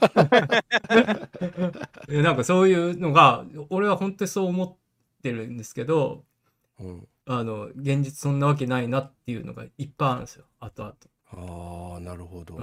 なんかそういうのが俺は本当にそう思ってるんですけど、現実そんなわけないなっていうのがいっぱいあるんですよ、後 々。なるほど。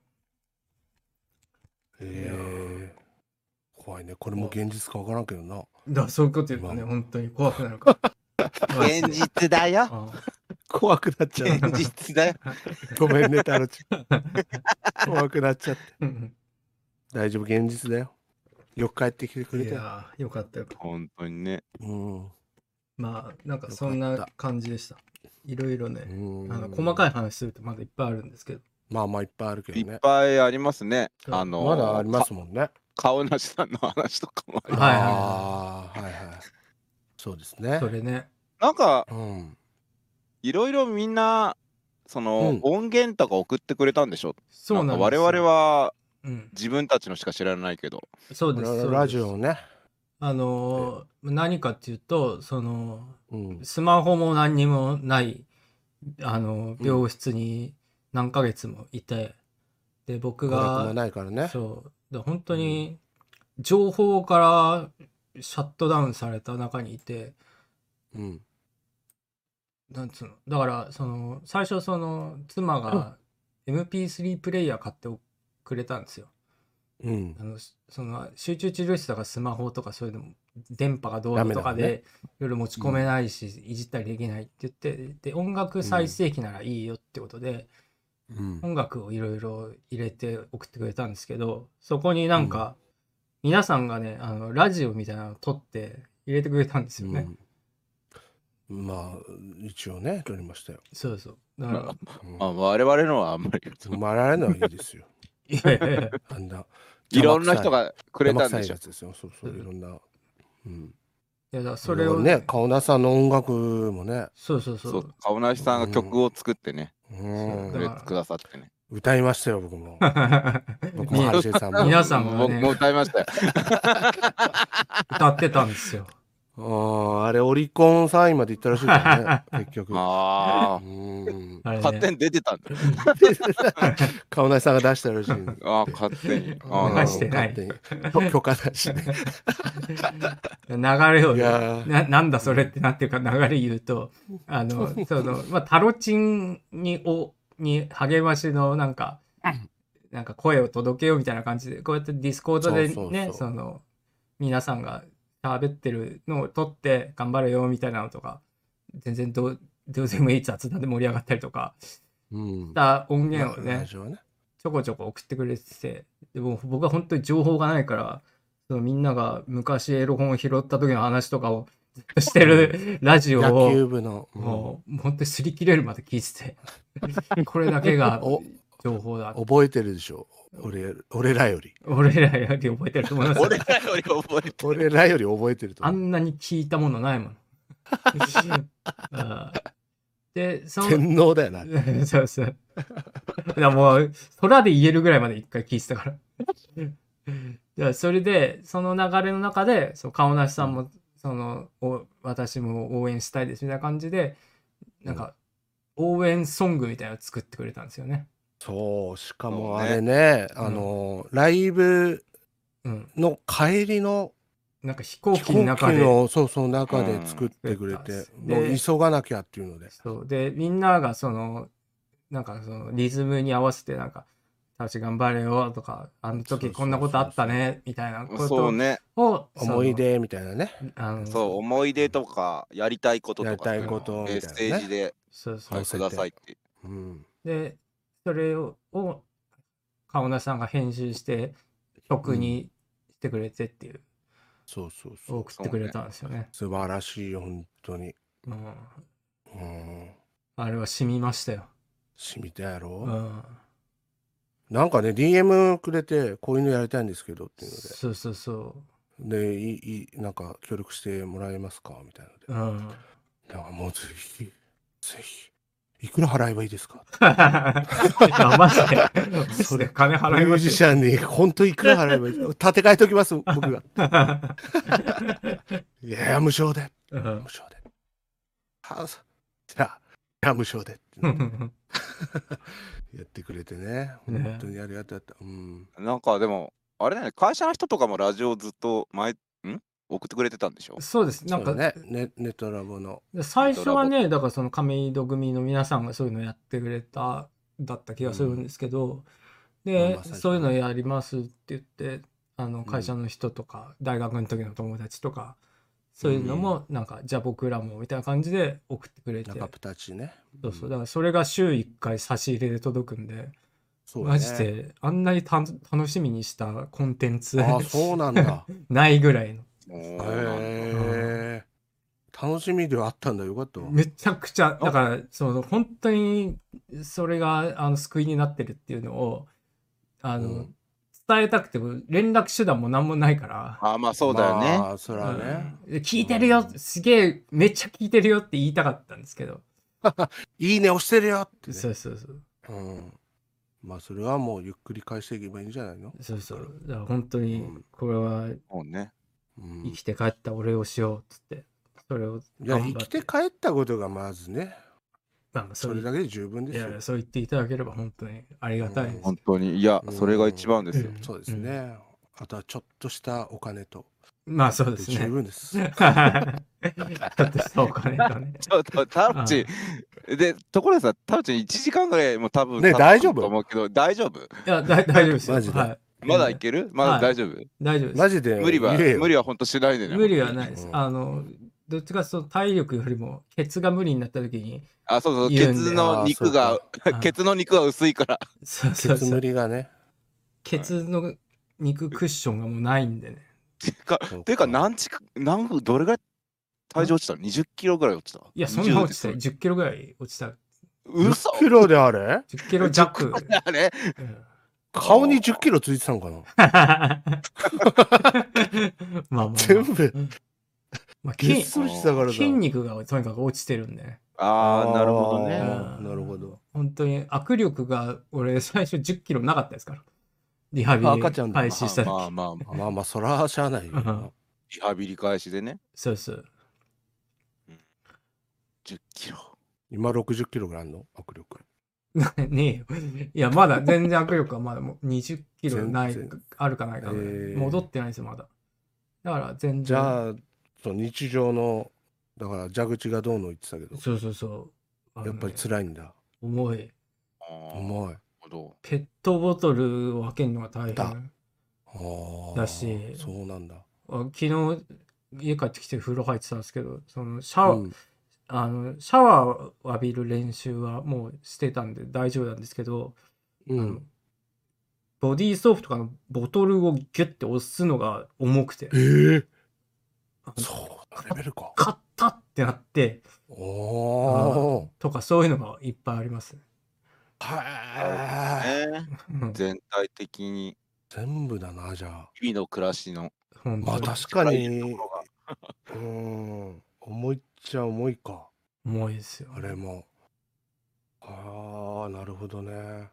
怖いね。これも現実か分からんけどな。 だからそういうこと言うとね、本当に怖くなるから。 現実だよ。 怖くなっちゃう。 現実だよ。 ごめんね、タロちゃん。怖くなっちゃって。大丈夫、現実だよ。よく帰ってきてくれて。 いやー、よかったよ。 本当にね。 まあ、なんかそんな感じでした。いろいろね、細かい話するとまだいっぱいあるんですけど。 まあいっぱいあるけどね。 いっぱいありますね。 まだありますもんね。 顔なしさんの話とかもあります。はい。そうですね。 それね。 なんか、いろいろみんな、音源とか送ってくれたんでしょ。 そうなんです。 我々は自分たちのしか知らないけど。 そうです。 ラジオね。 何かっていうと、スマホも何にもない、病室に何ヶ月もいて、で、僕が、 もないからね。 本当に、情報からシャットダウンされた中にいて、なんつうの、だから、最初、妻が MP3 プレイヤー買ってくれたんですよ。集中治療室とかスマホとかそういうのも電波がどうとかでいろいろ持ち込めないし、いじったりできないって言って、で音楽再生機ならいいよってことで、音楽をいろいろ入れて送ってくれたんですけど、そこになんか、皆さんがねラジオみたいなのを撮って入れてくれたんですよね。 まあ一応ね撮りましたよ。 そうだから我々のはあんまり我々のはいいですよ。 いやいろんな人がくれたんでしょ。 そういろんな。 いやだそれをね、顔なしさんの音楽もね。 そう顔なしさんが曲を作ってね、くださってね。 歌いましたよ、僕も。僕もハルシェさんも。 皆さんも僕も歌いましたよ。 歌ってたんですよ。 あれオリコン3位まで行ったらしいからね、結局。 勝手に出てたんだ。 顔なしさんが出したらしい。 勝手に。 出してない。 許可なしで。 流れをなんだそれってなっていうか流れ言うと、タロチンに励ましのなんか声を届けようみたいな感じでこうやってディスコードでね皆さんが喋ってるのを撮って頑張れよみたいなのとか全然どうでもいい雑談で盛り上がったりとかした音源をねちょこちょこ送ってくれてて、でも僕は本当に情報がないからみんなが昔エロ本を拾った時の話とかをずっとしてるラジオを野球部のもう本当に擦り切れるまで聞いててこれだけが情報だ。 覚えてるでしょ。俺らより覚えてると思います。 俺らより覚えてるとあんなに聞いたものないもん。 で、 天皇だよな。 そうそう。いやもう、空で言えるぐらいまで一回聞いてたから。それで、その流れの中で、顔なしさんも、私も応援したいですみたいな感じで、なんか、応援ソングみたいなのを作ってくれたんですよね。 そう、しかもあれね、ライブの帰りの、 なんか飛行機の中で、 中で作ってくれて、もう急がなきゃっていうので。 そうで、みんながなんかリズムに合わせて、なんか、たち頑張れよとか、あの時こんなことあったねみたいなことを、 思い出みたいなね。 そう、思い出とか、やりたいこととか、メッセージでくださいって。 で、それを顔なさんが編集して曲にしてくれてっていう、送ってくれたんですよね。 素晴らしいよ、本当に。 あれは染みましたよ。 染みたやろ。なんかね、DM くれて、こういうのやりたいんですけどっていうので。 そう。 で、なんか協力してもらえますかみたいなので。だからもうぜひ、いくら払えばいいですかマジでそれ金払いミュージシャンに本当いくら払えばいいですか立て替えときます、僕が。いや、無償で。無償で。じゃあ、無償で。やってくれてね。本当にありがたかった。 なんかでも、あれだね、会社の人とかもラジオずっと送ってくれてたんでしょ？ そうです。なんかね、ネトラボの。 最初はね、だからその亀戸組の皆さんがそういうのやってくれた、だった気がするんですけど、で、そういうのやりますって言って、会社の人とか、大学の時の友達とか、そういうのも、なんか、じゃあ僕らもみたいな感じで送ってくれて。 仲プたちね。 そう。だからそれが週1回差し入れで届くんで、マジで、あんなに楽しみにしたコンテンツそうなんだ。 ないぐらいの。 楽しみではあったんだ。よかったわ。 めちゃくちゃ、だから、本当に、それが、救いになってるっていうのを、伝えたくても、連絡手段もなんもないから。 まあそうだよね。 それはね。 聞いてるよ、すげえ、めっちゃ聞いてるよって言いたかったんですけど。 いいね押してるよって。 そう。 まあそれはもうゆっくり返していけばいいんじゃないの？ そう。だから本当に、これは、生きて帰ったお礼をしようっつって。それを。 いや、生きて帰ったことがまずね。それだけで十分ですよ。 いや、そう言っていただければ本当にありがたいです。 本当に、いや、それが一番ですよ。 そうですね。あとはちょっとしたお金と。 まあそうですね。 十分です。ちょっとしたお金とね。 ちょっと、田淵、で、ところでさ、田淵1時間ぐらいも多分、 ね、大丈夫と思うけど、大丈夫？ いや、大丈夫ですよ。 マジで。 まだいける？まだ大丈夫？ 大丈夫です。 マジで。 無理は本当しないでね。 無理はないです。どっちかというと体力よりも、ケツが無理になった時に。 そう、ケツの肉が薄いから。 そう。 ケツ無理がね。 ケツの肉クッションがもうないんでね。 ていうか、どれぐらい体重落ちたの？20キロぐらい落ちた？ いや、そんな落ちたよ。10キロぐらい落ちた。 嘘 ？10キロであれ ?10 キロ弱。 あれ顔に10キロついてたのかなまあ。 全部。 筋肉がとにかく落ちてるんでね。 なるほどね。 なるほど。 本当に握力が俺最初10キロなかったですから。リハビリ開始した時。 まあ、そらしゃあないよ。 リハビリ開始でね。 そう。 10キロ。 今60キロぐらいあるの？握力。 ねえ。いや、まだ全然握力はまだもう20キロあるかないか。戻ってないですよ、まだ。だから全然。 じゃあ、日常の、だから蛇口がどうの言ってたけど。 そう。 やっぱり辛いんだ。 重い。ペットボトルを開けるのが大変だし。 そうなんだ。 昨日、家帰ってきて風呂入ってたんですけど、シャワーを浴びる練習はもうしてたんで大丈夫なんですけど、ボディーソープとかのボトルをギュッて押すのが重くて。 そうレベルか。 買ったってなって、とかそういうのがいっぱいあります。 全体的に。 全部だな、じゃあ。 日々の暮らしの。 まあ確かに、 重いっちゃ重いか。 重いですよ。 あれも。ああ、なるほどね。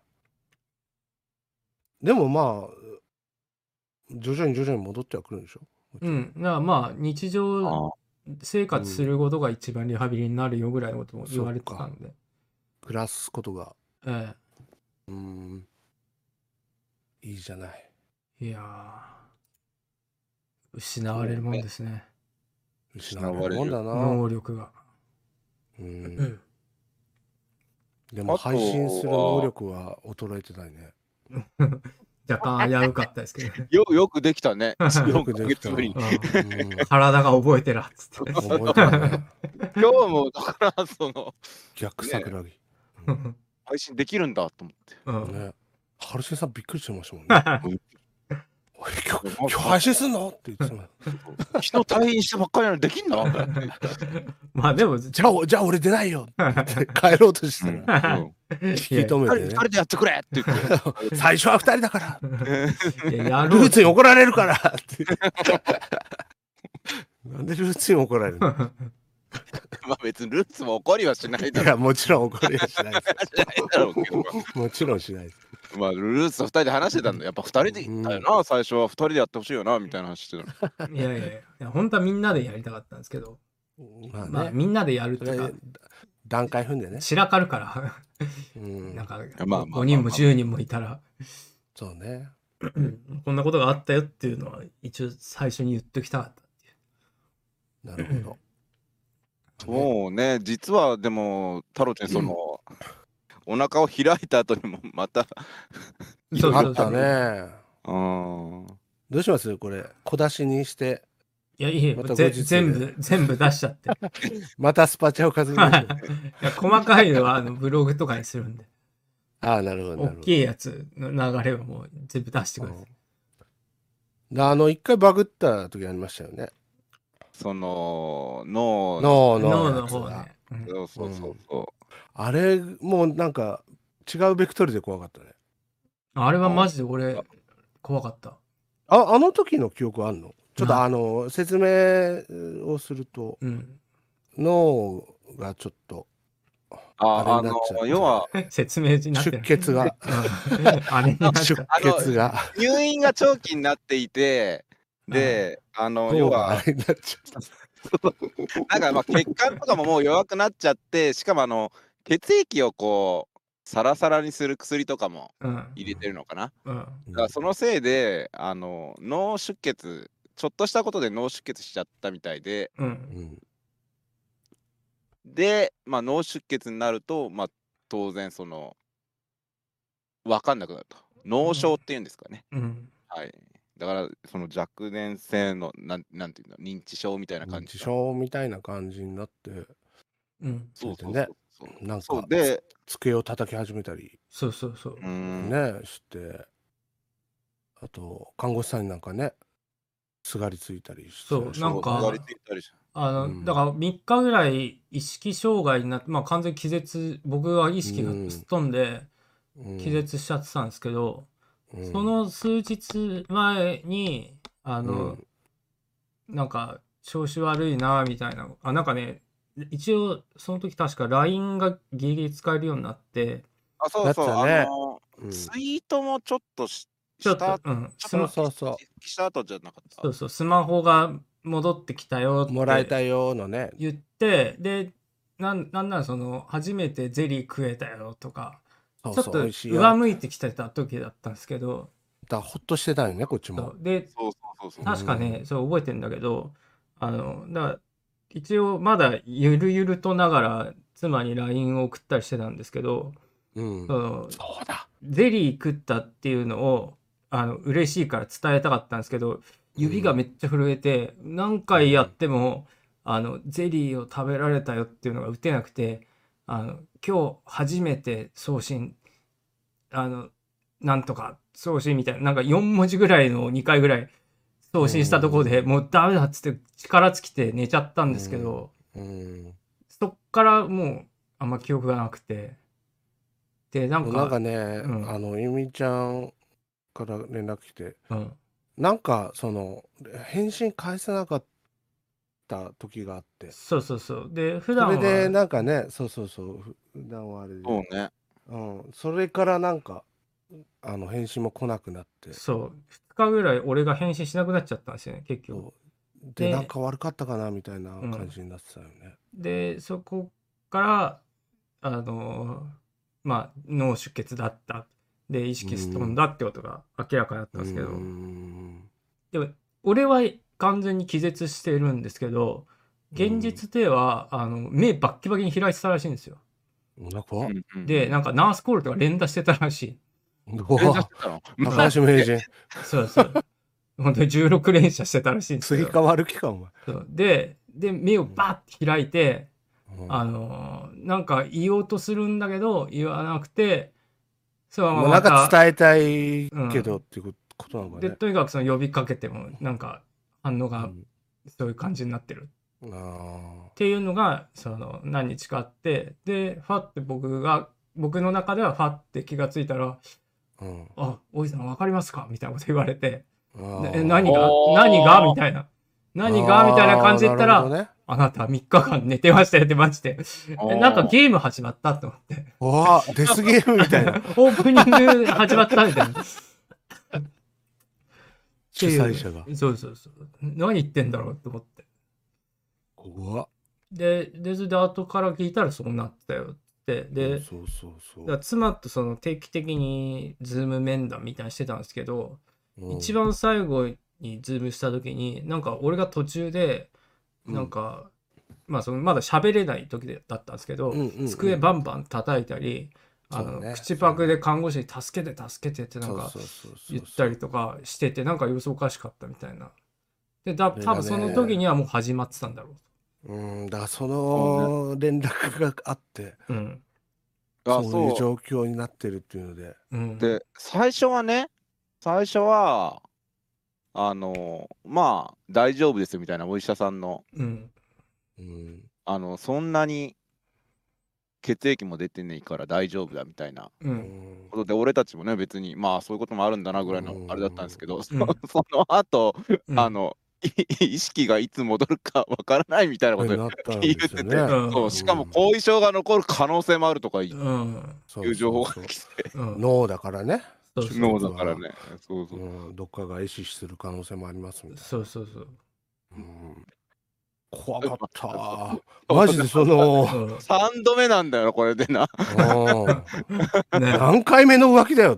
でもまあ、徐々に戻ってはくるんでしょ。 うん。まあ、日常生活することが一番リハビリになるよぐらいのことも言われてたんで。 暮らすことが。 ええ。 いいじゃない。 いやー、失われるもんですね。 失われるもんだな。 能力が。 でも配信する能力は衰えてないね。 若干危うかったですけどね。 よくできたね。 よくできた。 体が覚えてらっつって。 覚えてるね。 今日もだから逆桜木。 配信できるんだと思って。 ね。ハルシンさんびっくりしてましたもんね。今日配信すんのって言ってたの。 昨日退院したばっかりなのにできんのまあでも、 じゃあ俺出ないよって帰ろうとしてたら。引き止めてね。 2人でやってくれって言って。 最初は2人だから。ルーツに怒られるからって。なんでルーツに怒られるの？ まあ別にルーツも怒りはしないだろう。 いや、もちろん怒りはしないです。もちろんしないです。 まあルーツと2人で話してたんだ。やっぱ2人でだよな、最初は2人でやってほしいよなみたいな話してたの。 いや、本当はみんなでやりたかったんですけど、まあみんなでやるっていうか、 段階踏んでね。 散らかるから、なんか5人も10人もいたら、 そうね。 こんなことがあったよっていうのは一応最初に言っときたかったっていう。 なるほど。 そうね、実はでも太郎ちゃんお腹を開いた後にもまたあったね。どうしますこれ小出しにして。 いや、いい全部出しちゃって。 またスパチャを数えましょう。 細かいのはブログとかにするんで。 ああ、なるほど。 大きいやつの流れはもう全部出してください。一回バグった時ありましたよね。 脳の方ね。 そう。 あれ、もうなんか違うベクトルで怖かったね。 あれはマジで俺、怖かった。 あの時の記憶あんの？ちょっと説明をすると、脳がちょっと要は説明になってる。 出血が入院が長期になっていて、で要はなんかまあ血管とかももう弱くなっちゃって、しかも血液をこうサラサラにする薬とかも入れてるのかな。だからそのせいで脳出血、ちょっとしたことで脳出血しちゃったみたいで、まあ脳出血になると、まあ当然分かんなくなると。脳症っていうんですかね。はい。だから若年性のなんていうの、認知症みたいな感じ。 認知症みたいな感じになって、 そうね、なんか机を叩き始めたり、ねして、あと看護師さんになんかね、すがりついたりして、 なんかだから3日ぐらい意識障害になって、まあ完全に気絶、僕は意識がすっ飛んで気絶しちゃってたんですけど、その数日前になんか調子悪いなみたいな、なんかね、一応その時確か LINE がギリギリ使えるようになって、 ツイートもちょっとした後じゃなかった。 スマホが戻ってきたよってもらえたよのね言って、でなんなら初めてゼリー食えたよとか、ちょっと上向いてきてた時だったんですけど、 ほっとしてたよねこっちも。 で確かね、そう覚えてんだけど、だから一応まだゆるゆるとながら妻に LINE を送ったりしてたんですけど、 そうだ、 ゼリー食ったっていうのを嬉しいから伝えたかったんですけど、指がめっちゃ震えて、何回やってもゼリーを食べられたよっていうのが打てなくて、今日初めて送信なんとか送信みたいな、なんか4文字ぐらいのを2回ぐらい送信したところでもうダメだっつって力尽きて寝ちゃったんですけど、そっからもうあんま記憶がなくて、でなんかね、ゆみちゃんから連絡来て、なんか返信返せなかった時があって。 そうそうそう。で、普段は。 それでなんかね、そうそうそう、普段はあれで。 そうね。 それからなんか、返信も来なくなって。 そう。2日ぐらい俺が返信しなくなっちゃったんですよね、結局。 で、なんか悪かったかなみたいな感じになってたよね。 で、そこから、まあ、脳出血だった。で、意識すっ飛んだってことが明らかだったんですけど。でも、俺は完全に気絶してるんですけど、現実では、目バッキバキに開いてたらしいんですよ。で、なんかナースコールとか連打してたらしい。 高橋名人。 そうそう。本当に16連射してたらしいんですよ。 追加悪気か、お前。 で、目をバッて開いて、なんか言おうとするんだけど、言わなくて、 そうなんか伝えたいけどっていうことなのかね。 で、とにかくその呼びかけても、なんか反応がそういう感じになってる。っていうのが、何日かあって、で、ファって僕の中ではファって気がついたら、あ、大井さん分かりますかみたいなこと言われて、何がみたいな。何がみたいな感じで言ったら、あなた3日間寝てましたよってマジで。なんかゲーム始まったと思って。 デスゲームみたいな。 オープニング始まったみたいな。 主催者が。 そうそうそう。何言ってんだろうと思って。 怖っ。 で、それで後から聞いたらそうなったよって。で、妻とその定期的にズーム面談みたいにしてたんですけど、一番最後にズームした時に、なんか俺が途中で、なんか、まだ喋れない時だったんですけど、机バンバン叩いたり、口パクで看護師に助けてってなんか言ったりとかしてて、なんか様子おかしかったみたいな。で、多分その時にはもう始まってたんだろう。だからその連絡があって、そういう状況になってるっていうので。 で、最初は、まあ、大丈夫ですみたいなお医者さんの、そんなに血液も出てねえから大丈夫だみたいなことで、俺たちもね、別に、まあ、そういうこともあるんだなぐらいのあれだったんですけど、その後、意識がいつ戻るかわからないみたいなこと言ってて、しかも後遺症が残る可能性もあるとかいう情報が来て。 脳だからね。 脳だからね。 どっかが壊死する可能性もありますみたいな。 そうそうそう。 怖かった。マジで 3度目なんだよ、これでな。 何回目の浮気だよって。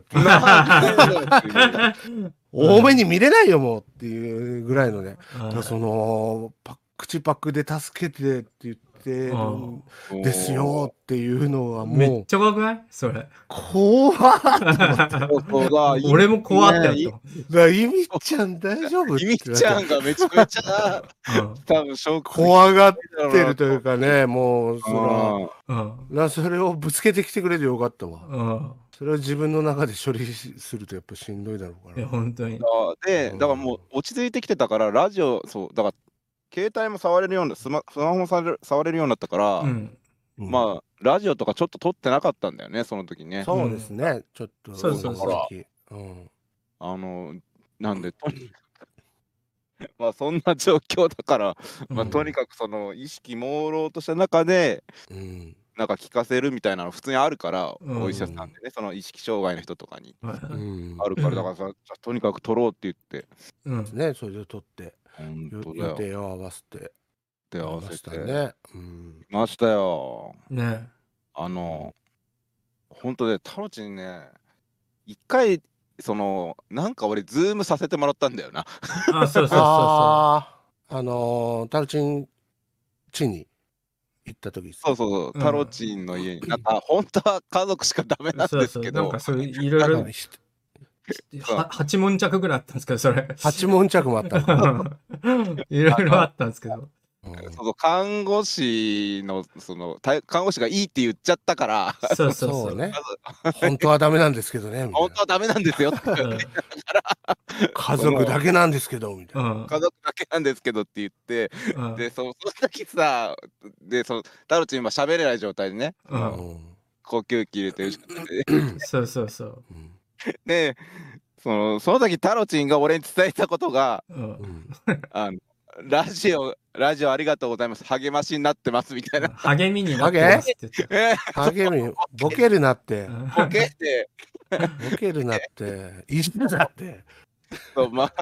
多めに見れないよ、もうっていうぐらいのね。口パクで助けてって言ってですよっていうのはもうめっちゃ怖くない？それ怖っ。 俺も怖ってやった。 イミちゃん大丈夫？ イミちゃんがめちゃめちゃ多分ショック怖がってるというかね、もうそれをぶつけてきてくれてよかったわ。それは自分の中で処理するとやっぱしんどいだろうから。 いや本当に。 で、だからもう落ち着いてきてたからラジオだから携帯も触れるようなスマホも触れるようになったから、まあラジオとかちょっと撮ってなかったんだよね、その時ね。 そうですね、ちょっとそうなんでまあそんな状況だから、まあとにかくその意識朦朧とした中で、なんか聞かせるみたいなの普通にあるから、お医者さんでね、その意識障害の人とかにあるから、だからさ、とにかく撮ろうって言って。 ね、それで撮って。予定を合わせて。 合わせてね。 ましたよ。 ね。 本当でタロチンね、一回なんか俺ズームさせてもらったんだよな。 そう。 タロチン家に行った時。 そうタロチンの家に、なんか本当は家族しかダメなんですけど、 なんかそういういろいろ8問着ぐらいあったんですけど、それ。 8問着もあった。 いろいろあったんですけど。 看護師看護師がいいって言っちゃったから、 そうね。本当はダメなんですけどね。 本当はダメなんですよって言って家族だけなんですけどみたいな。 家族だけなんですけどって言って、でその時さ、でタロチン今喋れない状態でね、呼吸器入れてるしかない。 そう。 でその時タロチンが俺に伝えたことが、 ラジオありがとうございます。励ましになってますみたいな。 励みになってますって言って。 励み、ボケるなって。 ボケて。 ボケるなって。いじるなって。 そう、まあ。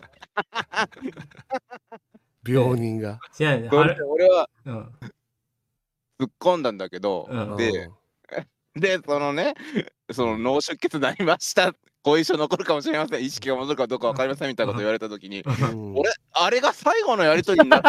病人が。 俺は突っ込んだんだけど、で、その脳出血になりました。後遺症残るかもしれません。意識が戻るかどうか分かりませんみたいなこと言われたときに、俺、あれが最後のやりとりになった。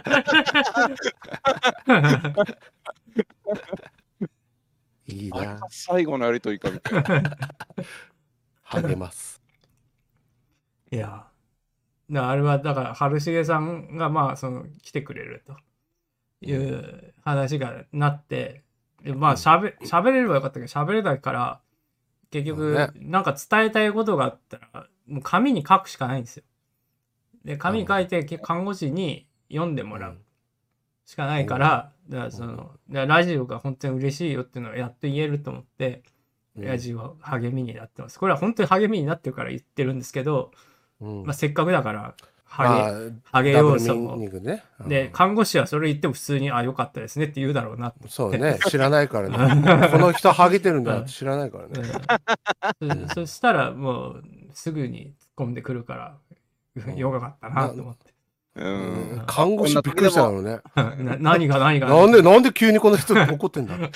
いいな。 最後のやりとりかみたいな。 励ます。 いや。あれはだから春重さんがまあ来てくれるという話がなって、まあ喋れればよかったけど喋れないから結局なんか伝えたいことがあったらもう紙に書くしかないんですよ。で紙に書いて看護師に読んでもらうしかないから、だからラジオが本当に嬉しいよっていうのをやっと言えると思ってラジオ励みになってます。これは本当に励みになってるから言ってるんですけど。まあせっかくだから励要素も、で看護師はそれ言っても普通に良かったですねって言うだろうなって。 そうね、知らないからね。この人励げてるんだって知らないからね。 そしたらもうすぐに突っ込んでくるからよかったなと思って。 看護師びっくりしたのね。 何がなんで急にこの人怒ってんだ。ま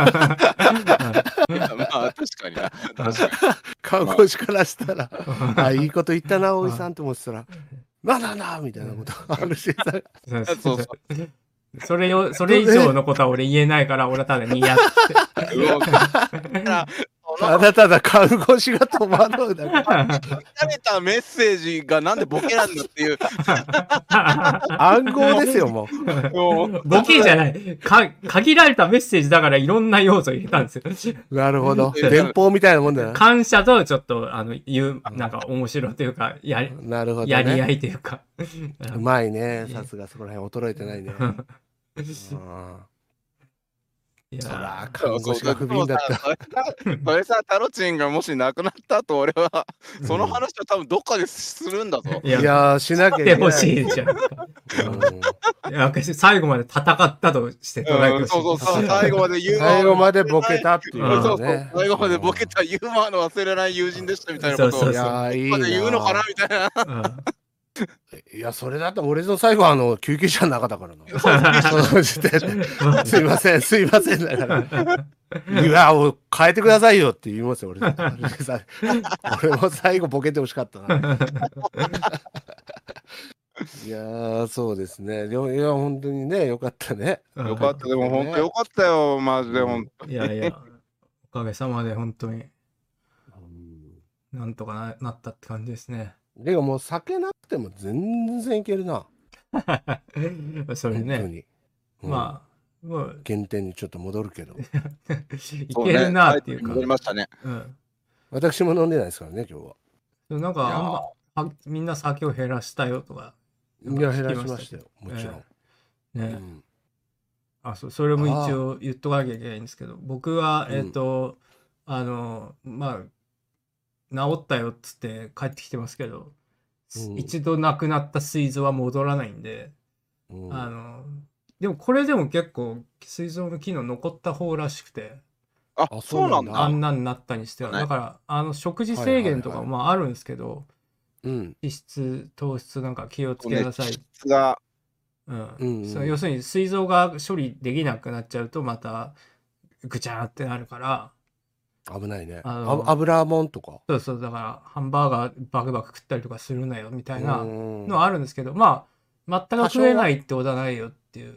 あ確かにな。 看護師からしたら、いいこと言ったなおじさんと思ってたら、なみたいなことあるしさ。 それ以上のことは俺言えないから俺はただにやって。 ただただ看護師が戸惑うだけ。 食べたメッセージがなんでボケなんだっていう。 暗号ですよ、もう。ボケじゃない。限られたメッセージだからいろんな要素入れたんですよ。 なるほど。電報みたいなもんだよ。 感謝とちょっと、なんか面白いというか、やり合いというか。 うまいね。さすがそこら辺衰えてないね。そら、看護師が不憫だった。 それさ、タロチンがもし亡くなった後、俺は、その話を多分どっかでするんだぞ。 いや、しなきゃいけない。 ほしいじゃん。最後まで戦ったとして捉えてほしい。 そう、最後までユーモア。 最後までボケたっていうね。 最後までボケたユーモアの忘れない友人でしたみたいなことを。いや、いいな。言うのかなみたいな。 いや、それだと俺の最後は救急車の中だからな。その時点で。すいませんだから。いや、変えてくださいよって言いますよ、俺。俺も最後ボケてほしかったな。いやそうですね。いや、本当にね、よかったね。 よかった、でも本当よかったよ、マジで、本当。 いや、おかげさまで本当に、なんとかなったって感じですね。 でももう酒なくても全然いけるな。 それね。まあ、もう。 原点にちょっと戻るけど。 いけるなっていうか。 戻りましたね。 私も飲んでないですからね、今日は。 なんか、みんな酒を減らしたよとか。 いや、減らしましたよ、もちろん。 ね。それも一応言っとかなきゃいけないんですけど、僕は、まあ、治ったよっつって帰ってきてますけど、一度なくなった膵臓は戻らないんで、でもこれでも結構膵臓の機能残った方らしくて、 そうなんだ。 あんなになったにしては、だから食事制限とかもあるんですけど、脂質糖質なんか気をつけなさい。要するに膵臓が処理できなくなっちゃうとまたぐちゃーってなるから。 危ないね。油もんとか。 そう、だからハンバーガーバクバク食ったりとかするなよみたいなのはあるんですけど、まあ全く食えないってことはないよっていう、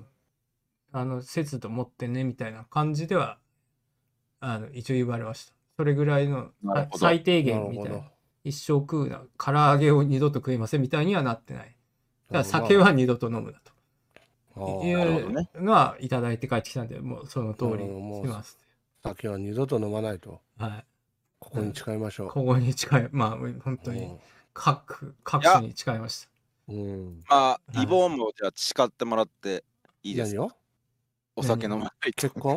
節度持ってねみたいな感じでは一応言われました。それぐらいの最低限みたいな。一生食うな、唐揚げを二度と食いませんみたいにはなってない。だから酒は二度と飲むなというのはいただいて帰ってきたんで、もうその通りします。 酒は二度と飲まないと。 はい。 ここに誓いましょう。 ここに誓い、まあ本当に各種に誓いました。 まあイボンもじゃあ誓ってもらっていいですか。 何を？ お酒飲まないと。 結婚？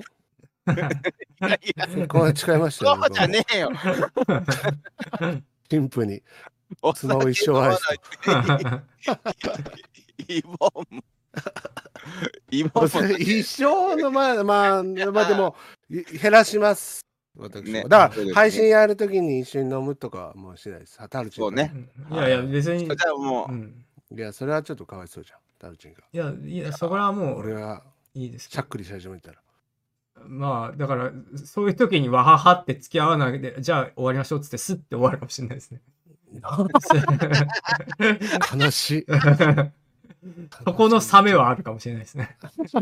結婚は誓いましたよ。 そうじゃねえよ。 シンプルに。 スマホ一生愛しイボンも。イボンも。 一生のまあでも減らします。私ねもだから配信やるときに一緒に飲むとかもしないです。タルチンそうね。 いやいや、別に。 じゃあもいや、それはちょっとかわいそうじゃん、タルチンが。 いや、そこはもう、 俺はいいです。 しゃっくりし始めたら。 まあ、だから、そういう時にわははって付き合わないで、じゃあ終わりましょうっつって、スッて終わるかもしれないですね。 悲しい。 そこの冷めはあるかもしれないですね。 そ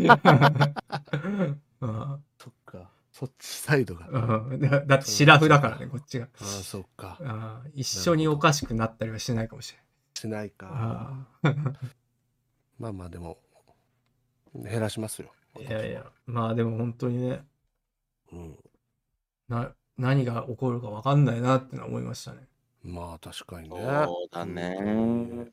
っか。そっちサイドが。 だってシラフだからね、こっちが。 ああ、そっか。 一緒におかしくなったりはしないかもしれない。 しないか。まあまあでも、減らしますよ。 いやいや、まあでも本当にね、何が起こるか分かんないなってのは思いましたね。 まあ確かにね。 そうだね。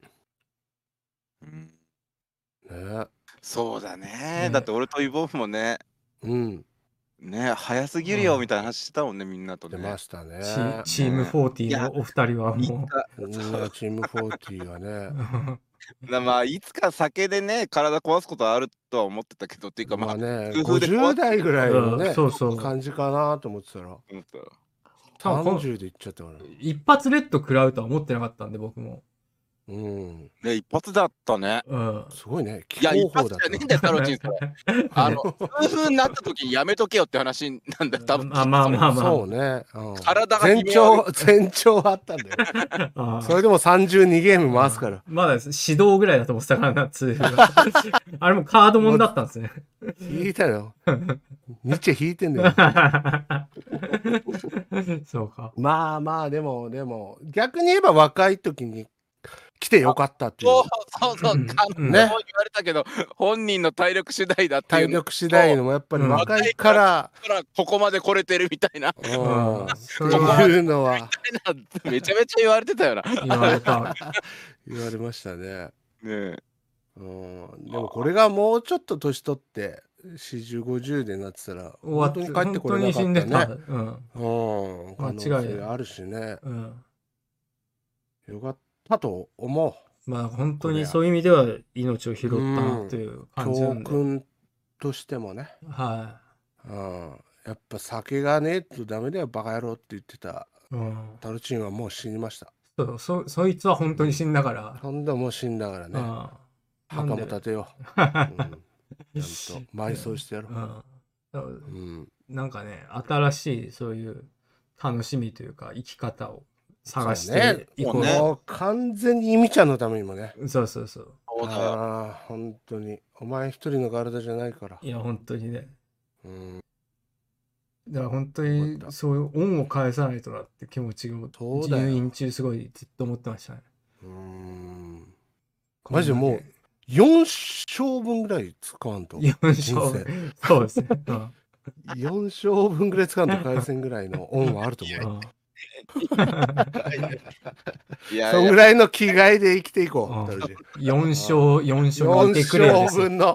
そうだね。だって俺とイボフもね、ね、早すぎるよみたいな話してたもんね、みんなとね。 出ましたね。 チーム40のお二人はもう。 チーム40がね。 まあ、いつか酒でね、体壊すことはあるとは思ってたけど、っていうかまあね、50代ぐらいのね、感じかなと思ってたら。30でいっちゃったから。 一発レッド食らうとは思ってなかったんで、僕も。 ね、一発だったね。 すごいね。 いや、一発じゃねえんだよ、タロチンさん。数分になった時にやめとけよって話なんだよ、多分。 まあ。 そうね。 体が前兆あったんだよ。それでも32ゲーム回すから。 まだ指導ぐらいだと思ってたからな、2あれもカードもんだったんですね。 引いたよ。ニッチェ引いてんだよ。そうか。 まあ、でも、逆に言えば若い時に来てよかったっていう。 そう、ね、言われたけど、本人の体力次第だっていう。 体力次第のもやっぱり若いから、 ここまで来れてるみたいな。 そういうのは。 めちゃめちゃ言われてたよな。 言われた。 言われましたね。 ねでもこれがもうちょっと年取って、40、50でなってたら、本当に帰ってこれなかったね。可能性あるしね。よかったと思う。 まあ本当にそういう意味では命を拾ったなという感じなんで。 教訓としてもね。やっぱ酒がねえとダメだよバカ野郎って言ってたタルチンはもう死にました。 そいつは本当に死んだから。 ほんでもう死んだからね。墓も建てよう。ちゃんと埋葬してやろう。 なんかね、新しいそういう楽しみというか生き方を探していこうね。 もう完全にイミちゃんのためにもね。 そう。 本当に。お前一人の体じゃないから。 いや、本当にね。だから本当にそういう恩を返さないとなって気持ちが入院中すごいずっと思ってましたね。 マジでもう4勝分ぐらい使わんと。 4勝分。そうですね。 4勝分ぐらい使わんと返せんぐらいの恩はあると思う。そんぐらいの気概で生きていこう。 4勝いてくれ4勝分の。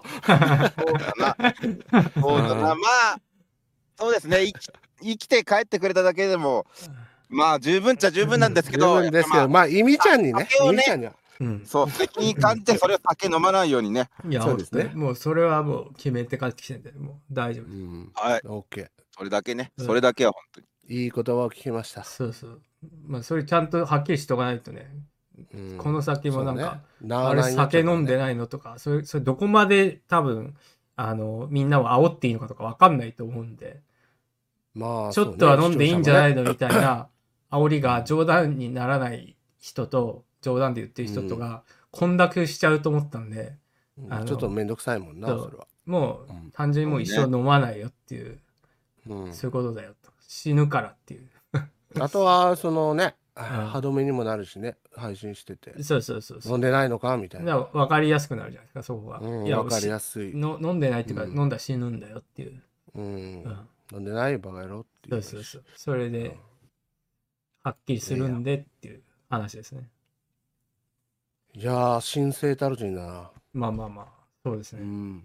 そうだな。まあ、そうですね。生きて帰ってくれただけでも、まあ十分っちゃ十分なんですけど。 まあ、イミちゃんにね。 そう、責任感じてそれを酒飲まないようにね。 いや、そうですね。もうそれはもう決めて帰ってきてんで、もう大丈夫です。 はい。 OK。 それだけね。それだけは本当に。 いい言葉を聞きました。 そう。まあ、それちゃんとはっきりしとかないとね。この先もなんか、あれ酒飲んでないのとか、それどこまで多分、みんなを煽っていいのかとか分かんないと思うんで。 まあ、 ちょっとは飲んでいいんじゃないのみたいな煽りが冗談にならない人と、冗談で言ってる人とが混濁しちゃうと思ったんで、 ちょっとめんどくさいもんな、それは。 もう単純にもう一生飲まないよっていう、そういうことだよと。死ぬからっていう。 あとは、そのね、歯止めにもなるしね、配信してて。 そう。 飲んでないのかみたいな。 分かりやすくなるじゃないですか、そこが。 分かりやすい。 飲んでないっていうか、飲んだら死ぬんだよっていう。飲んでないバカ野郎っていう。 そう。それで、はっきりするんでっていう話ですね。 いやー、神聖タルチンだな。 まあ、そうですね。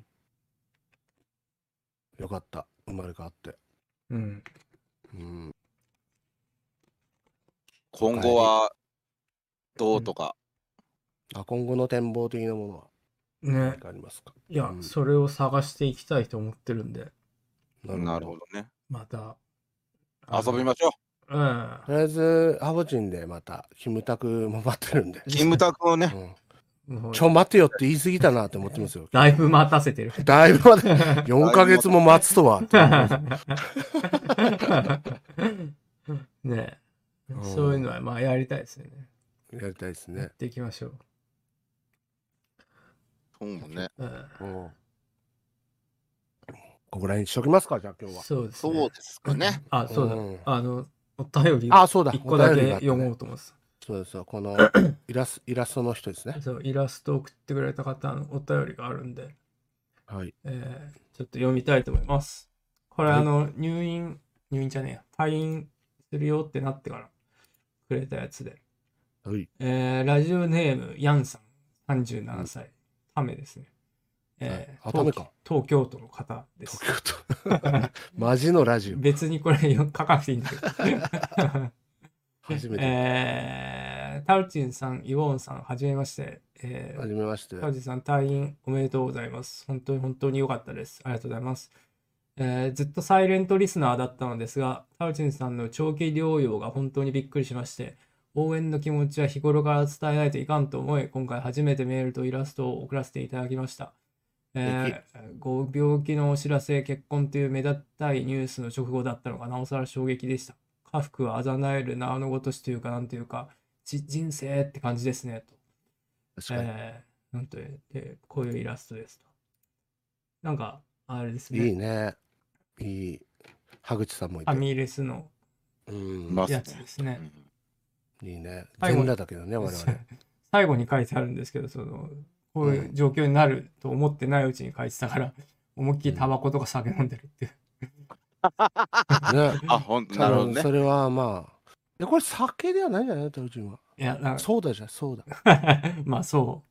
よかった、生まれ変わって。 今後はどうとか。 今後の展望的なものはね。 何かありますか？ いや、それを探していきたいと思ってるんで。 なるほどね。 また。 遊びましょう。 うん。 とりあえず、ハボチンでまた、キムタクも待ってるんで。 キムタクをね。 待てよって言い過ぎたなって思ってますよ。 だいぶ待たせてる。 だいぶ待て、4ヶ月も待つとは。 ねえ。そういうのはまあやりたいですね。 やりたいですね。 やっていきましょう。 そうもね。 ここら辺にしときますか、じゃあ今日は。 そうです。 そうですかね。 そうだ。お便りそうだ。 1個だけ読もうと思います。 そうですよ。このイラストの人ですね。 そう、イラストを送ってくれた方のお便りがあるんで、 はい。 ちょっと読みたいと思います。これ、入院じゃねえや、退院するよってなってからくれたやつで、 はい。 ラジオネーム、ヤンさん、37歳、タメですね。 タメか。 東京都の方です。 東京都。マジのラジオ。 別にこれ書かなくていいんだけど。 初めて。 タウチンさん、イウォンさん、はじめまして。 はじめまして。 タウチンさん、退院おめでとうございます。本当に良かったです。ありがとうございます。ずっとサイレントリスナーだったのですが、タウチンさんの長期療養が本当にびっくりしまして、応援の気持ちは日頃から伝えないといかんと思い、今回初めてメールとイラストを送らせていただきました。ご病気のお知らせ、結婚という目立ったいニュースの直後だったのがなおさら衝撃でした。家福はあざなえる縄のごとしというか、なんというか、人生って感じですね、と。なんとこういうイラストですと。なんか、あれですね。 いいね。いい。羽口さんもいて。 ファミレスのやつですね。 いいね。全裸だけどね、我々。 最後に書いてあるんですけど、こういう状況になると思ってないうちに書いてたから、思いっきりタバコとか酒飲んでるっていう。 ね、 ほんと、なるほどね。 それはまあ、これ酒ではないんじゃないタウチンは。 いや、 そうだじゃん、そうだ。 まあそう。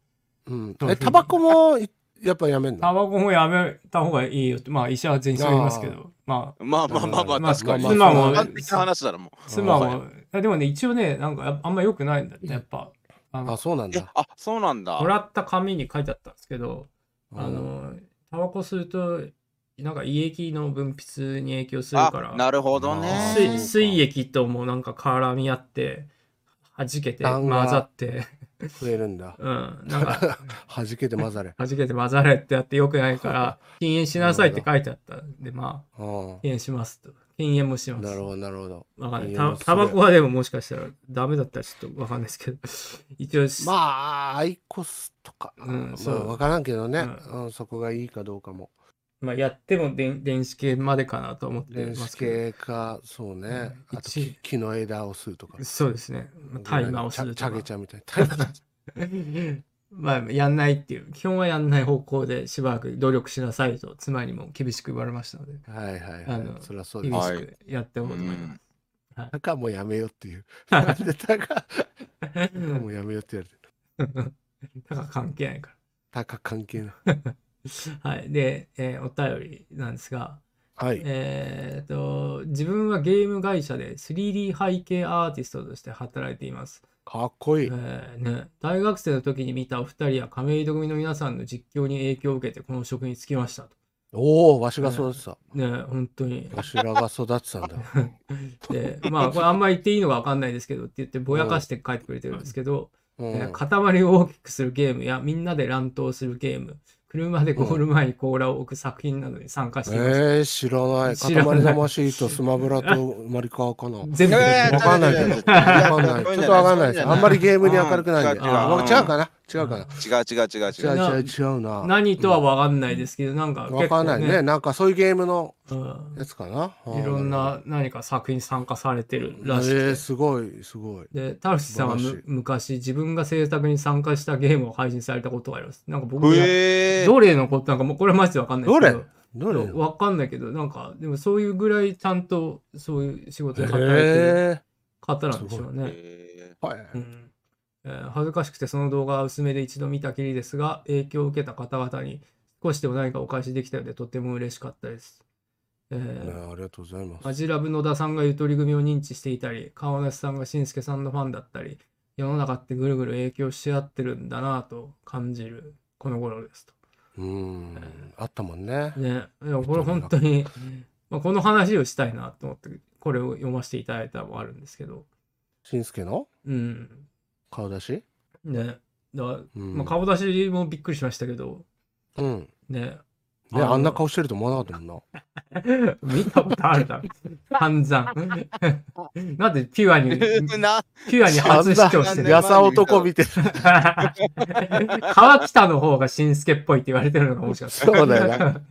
タバコもやっぱやめんの？ タバコもやめた方がいいよって、まあ医者は全員そう言いますけど、 まあ、確かに。 妻も、 話だろ、もう。 妻も、でもね、一応ね、なんかあんま良くないんだって、やっぱ。 そうなんだ。 そうなんだ。 もらった紙に書いてあったんですけど、タバコ吸うと、なんか胃液の分泌に影響するから、 なるほどね。 水液ともなんか絡み合って、弾けて混ざって、 増えるんだ。 なんか、 弾けて混ざれ。 弾けて混ざれってやってよくないから、禁煙しなさいって書いてあったんで、まあ、禁煙しますと。禁煙もします。 なるほど、なるほど。 わかんない。タバコはでももしかしたらダメだったらちょっとわかんないですけど、一応。 まあ、アイコスとか、わからんけどね、そこがいいかどうかも。 まあ、やっても電子系までかなと思ってますけど。 電子系か、そうね。あと木の枝を吸うとか。 そうですね。タイマーを吸うとか。 チャゲちゃんみたいな。まあ、やんないっていう、基本はやんない方向でしばらく努力しなさいと、妻にも厳しく言われましたので。 はいはいはい。それはそうです。 厳しくやっておこうと思います。 だからもうやめようっていう。だからもうやめようって言われてる。 だから関係ないから。 だから関係ない。 はい。で、お便りなんですが、 はい。 自分はゲーム会社で 3D 背景アーティストとして働いています。 かっこいい。 大学生の時に見たお二人や亀戸組の皆さんの実況に影響を受けてこの職に就きましたと。 おお、わしが育てた。 本当に。 わしらが育てたんだ。 で、まあ、これあんまり言っていいのか分かんないですけどって言ってぼやかして書いてくれてるんですけど、塊を大きくするゲームやみんなで乱闘するゲーム、車でゴール前に甲羅を置く作品などに参加しています。 知らない。塊魂とスマブラとマリカーかな。 全部わかんないけど。わかんない。ちょっとわかんないです。あんまりゲームに明るくないんで。違うかな違うかな。 違うな。 何とはわかんないですけど、なんかわかんないね。なんかそういうゲームのやつかな。 いろんな何か作品に参加されてるらしくて。 すごい、すごい。 で、タルシさんは昔自分が制作に参加したゲームを配信されたことがあります。なんか僕どれのことなんかもうこれマジでわかんないですけど。どれわかんないけど、なんかでもそういうぐらいちゃんとそういう仕事で働いてる方なんでしょうね。恥ずかしくてその動画は薄めで一度見たきりですが、影響を受けた方々に少しでも何かお返しできたのでとても嬉しかったです。 ありがとうございます。 マジラブ野田さんがゆとり組を認知していたり、川梨さんがしんすけさんのファンだったり、 世の中ってぐるぐる影響し合ってるんだなと感じるこの頃ですと。 あったもんね。 ね、いやこれ本当に、まあ、この話をしたいなと思ってこれを読ませていただいたのもあるんですけど。 しんすけの顔出しね。まあ、顔出しもびっくりしましたけど。ね。 あんな顔してると思わなかったもんな。 見たことあるだろ。散々。なんでピュアに初視聴してる。 やさ男見てる。 川北の方がしんすけっぽいって言われてるのが面白かった。 そうだよな。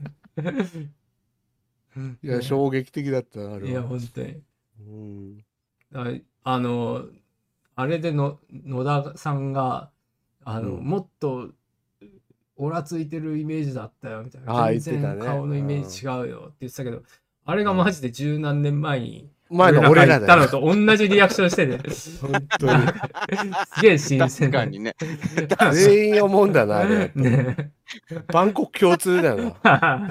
いや、衝撃的だったな、あれは。 いや、本当に。あれで野田さんが、もっと、オラついてるイメージだったよみたいな。全然顔のイメージ違うよって言ってたけど、あれがマジで十何年前に俺ら言ったのと同じリアクションしてて、 本当にすげえ新鮮だね。 全員思うんだな、あれ。ね。万国共通だよな。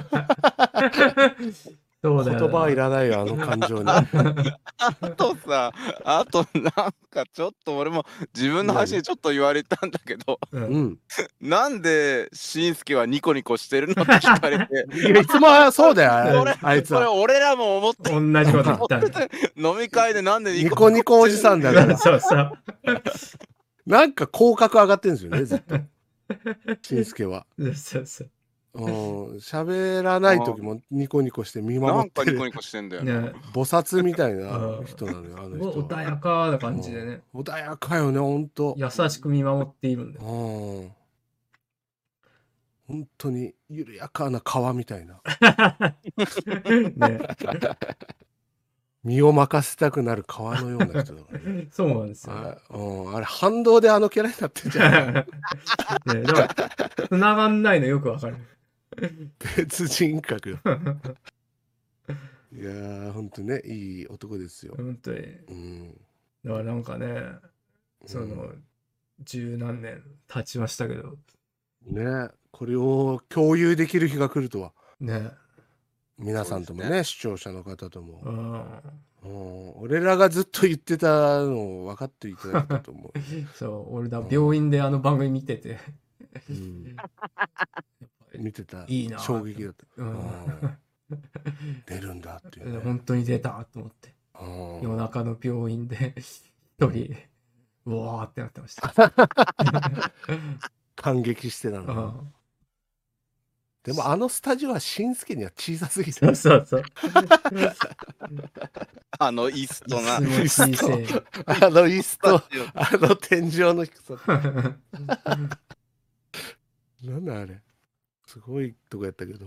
そうだよ。 言葉はいらないよ、あの感情に。 あとなんかちょっと俺も自分の話でちょっと言われたんだけど、なんでしんすけはニコニコしてるのって聞かれて。 いつもそうだよ、あいつは。 それ俺らも思って。 同じこと言った。 飲み会でなんでニコニコおじさんだから。 そうそう。 なんか口角上がってるんですよね、ずっと。しんすけは。 そうそう。 喋らない時もニコニコして見守ってる。 なんかニコニコしてんだよね。 菩薩みたいな人なのよ、あの人。 穏やかな感じでね。 穏やかよね、ほんと。 優しく見守っているんだよ。 本当に緩やかな川みたいな。身を任せたくなる川のような人だからね。 そうなんですよ。 あれ反動であのキャラになってるじゃん。 繋がんないのよくわかる。 別人格よ。いやー、ほんとね、いい男ですよ。 本当に。だからなんかね、十何年経ちましたけど。 ね、これを共有できる日が来るとは。 ね。 皆さんともね、視聴者の方とも。俺らがずっと言ってたのを分かっていただいたと思う。 そう、俺だ、病院であの番組見てて。 見てた。 いいな。 衝撃だった。出るんだっていう。 本当に出たと思って。夜中の病院で一人、うわーってなってました。 感激してたの。でもあのスタジオはしんすけには小さすぎて。 そうそう。 あの椅子とな。 あの椅子と、あの天井の低さ。なんだあれ。すごいとこやったけど。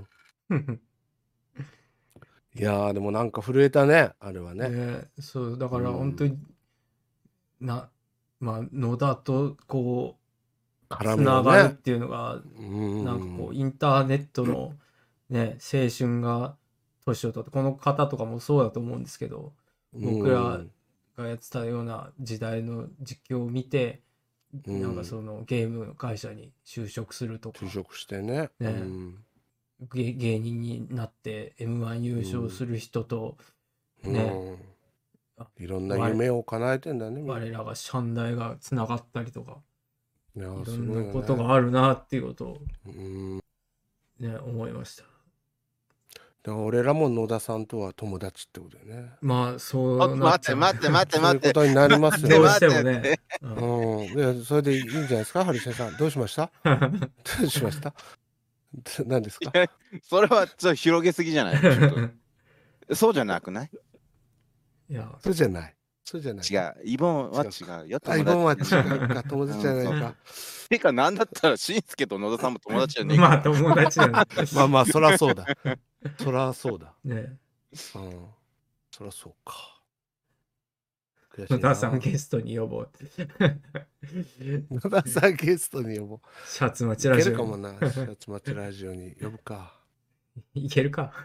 いやー、でもなんか震えたね、あれはね。 そう、だから本当に、まあ、野田とこう、つながるっていうのが、なんかこう、インターネットのね、青春が年を取って、この方とかもそうだと思うんですけど、僕らがやってたような時代の実況を見て、なんかそのゲーム会社に就職するとか。 就職してね。 芸人になって M1 優勝する人と、ね。 いろんな夢を叶えてんだね。 我らがシャンダイがつながったりとか。 いろんなことがあるなっていうことをね、思いました。 だから俺らも野田さんとは友達ってことだよね。 まあそうなっちゃう。 待って。 そういうことになりますよね。 どうしてもね。 それでいいんじゃないですか、ハリセンさん。どうしましたどうしました何ですか。 それはちょっと広げすぎじゃないそうじゃなくない？ いや、 そうじゃない。そうじゃない。 違う。イボンは違うよ。 イボンは違うか。友達じゃないか。 てか、なんだったら、しんすけと野田さんも友達じゃねえか。 まあ、友達じゃない。 まあ、そらそうだ。そらそうだ。 ね。 そらそうか。 野田さんゲストに呼ぼうって。 野田さんゲストに呼ぼう。 シャツ待ちラジオ。 いけるかもな。シャツ待ちラジオに呼ぶか。 いけるか。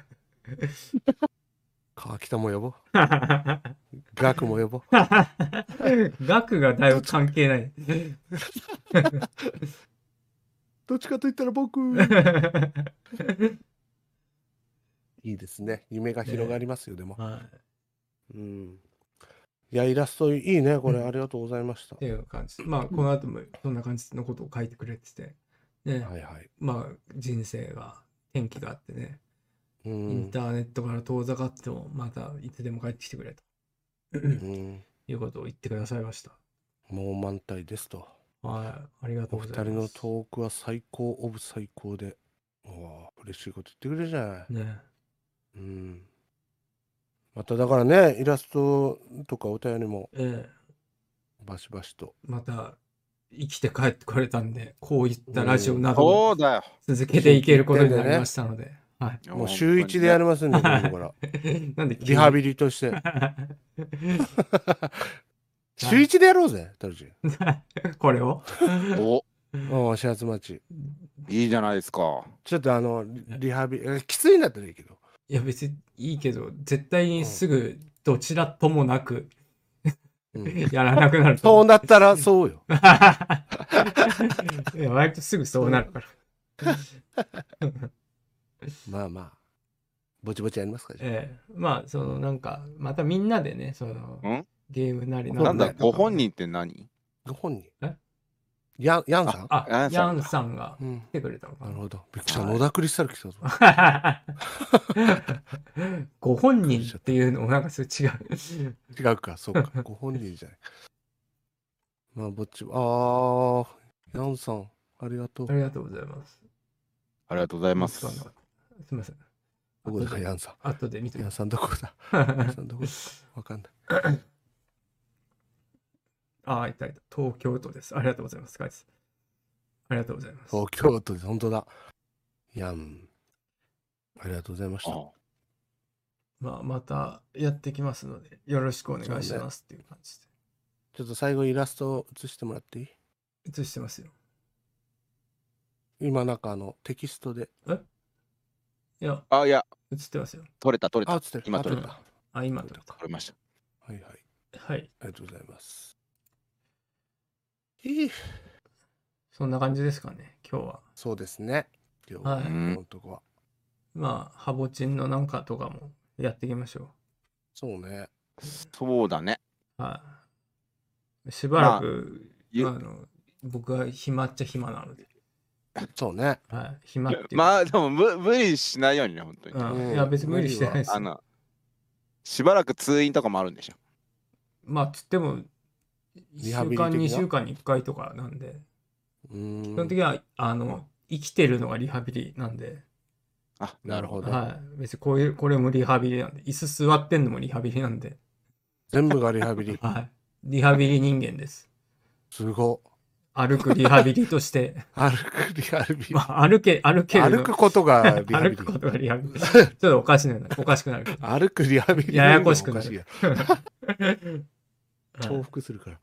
川北も呼ぼう。ガクも呼ぼう。 ガクがだいぶ関係ない。 どっちかと言ったら僕。いいですね。夢が広がりますよ、でも。いいや、イラストいいね、これ、ありがとうございました。 っていう感じ。まあ、この後もそんな感じのことを書いてくれてて、ね、 はいはい。 まあ、人生が、転機があってね、 イインターネットから遠ざかっても、またいつでも帰ってきてくれと、いうことを言ってくださいました。 もう満体ですと。 はい、ありがとお二うございます。 人のトークは最高オブ最高で、嬉しいこと言ってくれるじゃない。 ね。 まただからね、イラストとかお便りも、バシバシと。 また生きて帰ってこれたんで、こういったラジオなどを続けていけることになりましたので、はい。 もう週1でやりますんで、今度から。 なんでリハビリとして。週1でやろうぜ、タルチ。 これを始発待ち。 いいじゃないですか。 ちょっとリハビリ、きついんだったらいいけど。 いや、別にいいけど、絶対にすぐどちらともなく、やらなくなる。 そうなったらそうよ。 いや、割とすぐそうなるから。 まあまあ、ぼちぼちやりますか。 まあ、なんか、またみんなでね、ゲームなりなんだ、ご本人って何？ ご本人ヤンさん？ ヤンさんが来てくれたのかな。 なるほど。びっくりした。野田クリスタル来たぞ。 ご本人っていうのもなんかそれ違う。 違うか、そうか。ご本人じゃない。まあ、ぼっち、ヤンさん、ありがとう。 ありがとうございます。 ありがとうございます。 すみません。 どこだ、ヤンさん。 後で見て。 ヤンさんどこだ。ヤンさんどこだ。わかんない。 いたいた。東京都です。ありがとうございます。ありがとうございます。 東京都です。本当だ。ヤン。ありがとうございました。 またやってきますので、よろしくお願いしますっていう感じで。 ちょっと最後イラストを写してもらっていい？ 写してますよ。 今なんかテキストで。 いや。写ってますよ。 撮れた。 写ってる。 今撮れた。 今撮れた。 撮れました。 はい。 はい。 ありがとうございます。 そんな感じですかね、今日は。 そうですね。今日は、このとこは。 まあ、ハボチンのなんかとかもやっていきましょう。 そうね。 そうだね。 はい。しばらく、僕は暇っちゃ暇なので。 そうね。 はい。暇っていう。 まあ、でも無理しないようにね、本当に。 いや、別に無理してないです。 しばらく通院とかもあるんでしょ。 まあ、つっても、1週間、2週間に1回とかなんで、基本的には、生きてるのがリハビリなんで。 なるほど。 はい。別にこれもリハビリなんで、椅子座ってんのもリハビリなんで。 全部がリハビリ。 はい。リハビリ人間です。 すご。 歩くリハビリとして。 歩くリハビリ。 歩くことがリハビリ。 歩くことがリハビリ。ちょっとおかしくなる。 歩くリハビリ。 ややこしくなる。 重複するから。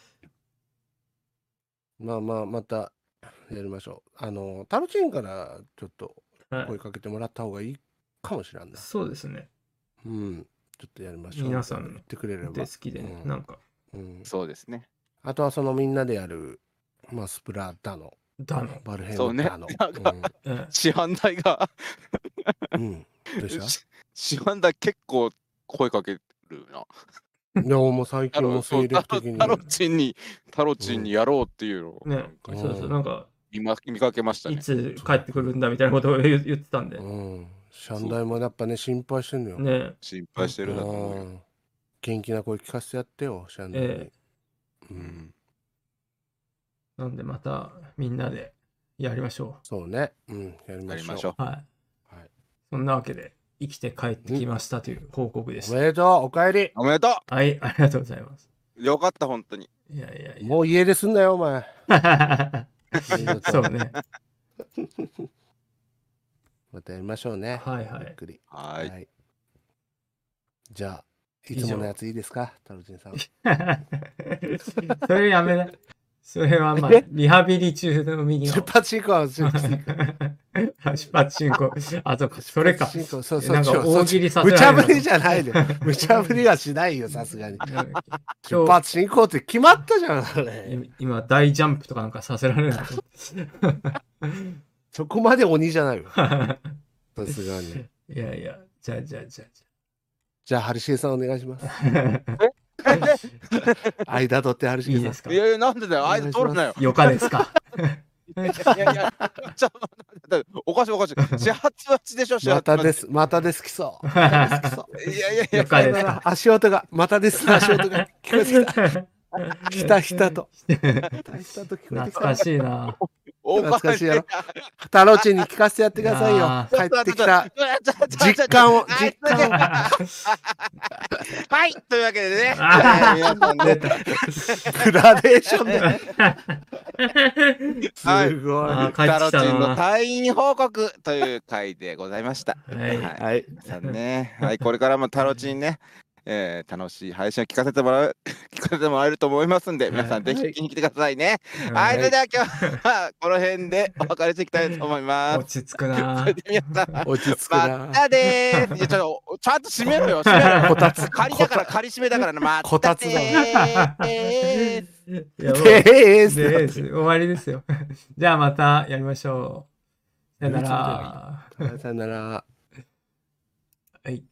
またやりましょう。タロチンからちょっと声かけてもらった方がいいかもしれない。 そうですね。 ちょっとやりましょう。 皆さん言ってくれれば。 好きでね、なんか。 そうですね。 あとはみんなでやる、スプラだの。バルヘンだの。 市販代が。 どうした？ 市販代結構声かけるな。 いや、もう最近も精力的に。 タロチンにやろうっていうのを。 ね、そう、なんか。 見かけましたね。 いつ帰ってくるんだみたいなことを言ってたんで。 シャンダイもやっぱね、心配してんのよ。 ね。 心配してるだと思うよ。 元気な声聞かせてやってよ、シャンダイに。 なんでまたみんなでやりましょう。 そうね。やりましょう。はい。そんなわけで、生きて帰ってきましたという報告でした。 おめでとう、おかえり。 おめでとう。 はい、ありがとうございます。 よかった、本当に。 いや。 もう家出すんなよ、お前。 そうね。 またやりましょうね。 はい。 はい。 じゃあ、いつものやついいですか、タロチンさん。 それやめな。それはリハビリ中の身に。 出発進行は出発進行。それか。なんか大喜利させられる。無茶ぶりじゃないで。無茶ぶりはしないよ、さすがに。出発進行って決まったじゃん、 今、大ジャンプとかなんかさせられる。 そこまで鬼じゃないよ。さすがに。 いや。じゃあ。 じゃあ、ハリシエさんお願いします。 間取ってあるしいいですか。 いやいや、なんでだよ、間取るなよ。 よかですか。 いやいや、ちょっとおかしいおかしい。始発待ちでしょ、始発待ち。 またですきそう。 いやいやいや、 よかですか。 足音が、またですの足音が聞こえてきた。ひたひたと。ひたひたと聞こえてきた。 懐かしいな。 懐かしいやろ。タロチンに聞かせてやってくださいよ。帰ってきた実感を。 はい、というわけでね。皆さんね、 グラデーションで。 はいすごい。 タロチンの退院報告という回でございました。 はい。 皆さんね、はい、これからもタロチンね、楽しい配信を聞かせてもらえると思いますんで、皆さんぜひ聞きに来てくださいね。はい、それでは今日はこの辺でお別れしていきたいと思います。 落ち着くな。 それで皆さん、 落ち着くな。 またでーす。いや、ちゃんと閉めろよ。閉めろよ。 こたつ。 仮だから仮閉めだからな。またでーす。 終わりですよ。じゃあまたやりましょう。さよなら。 さよなら。 はい。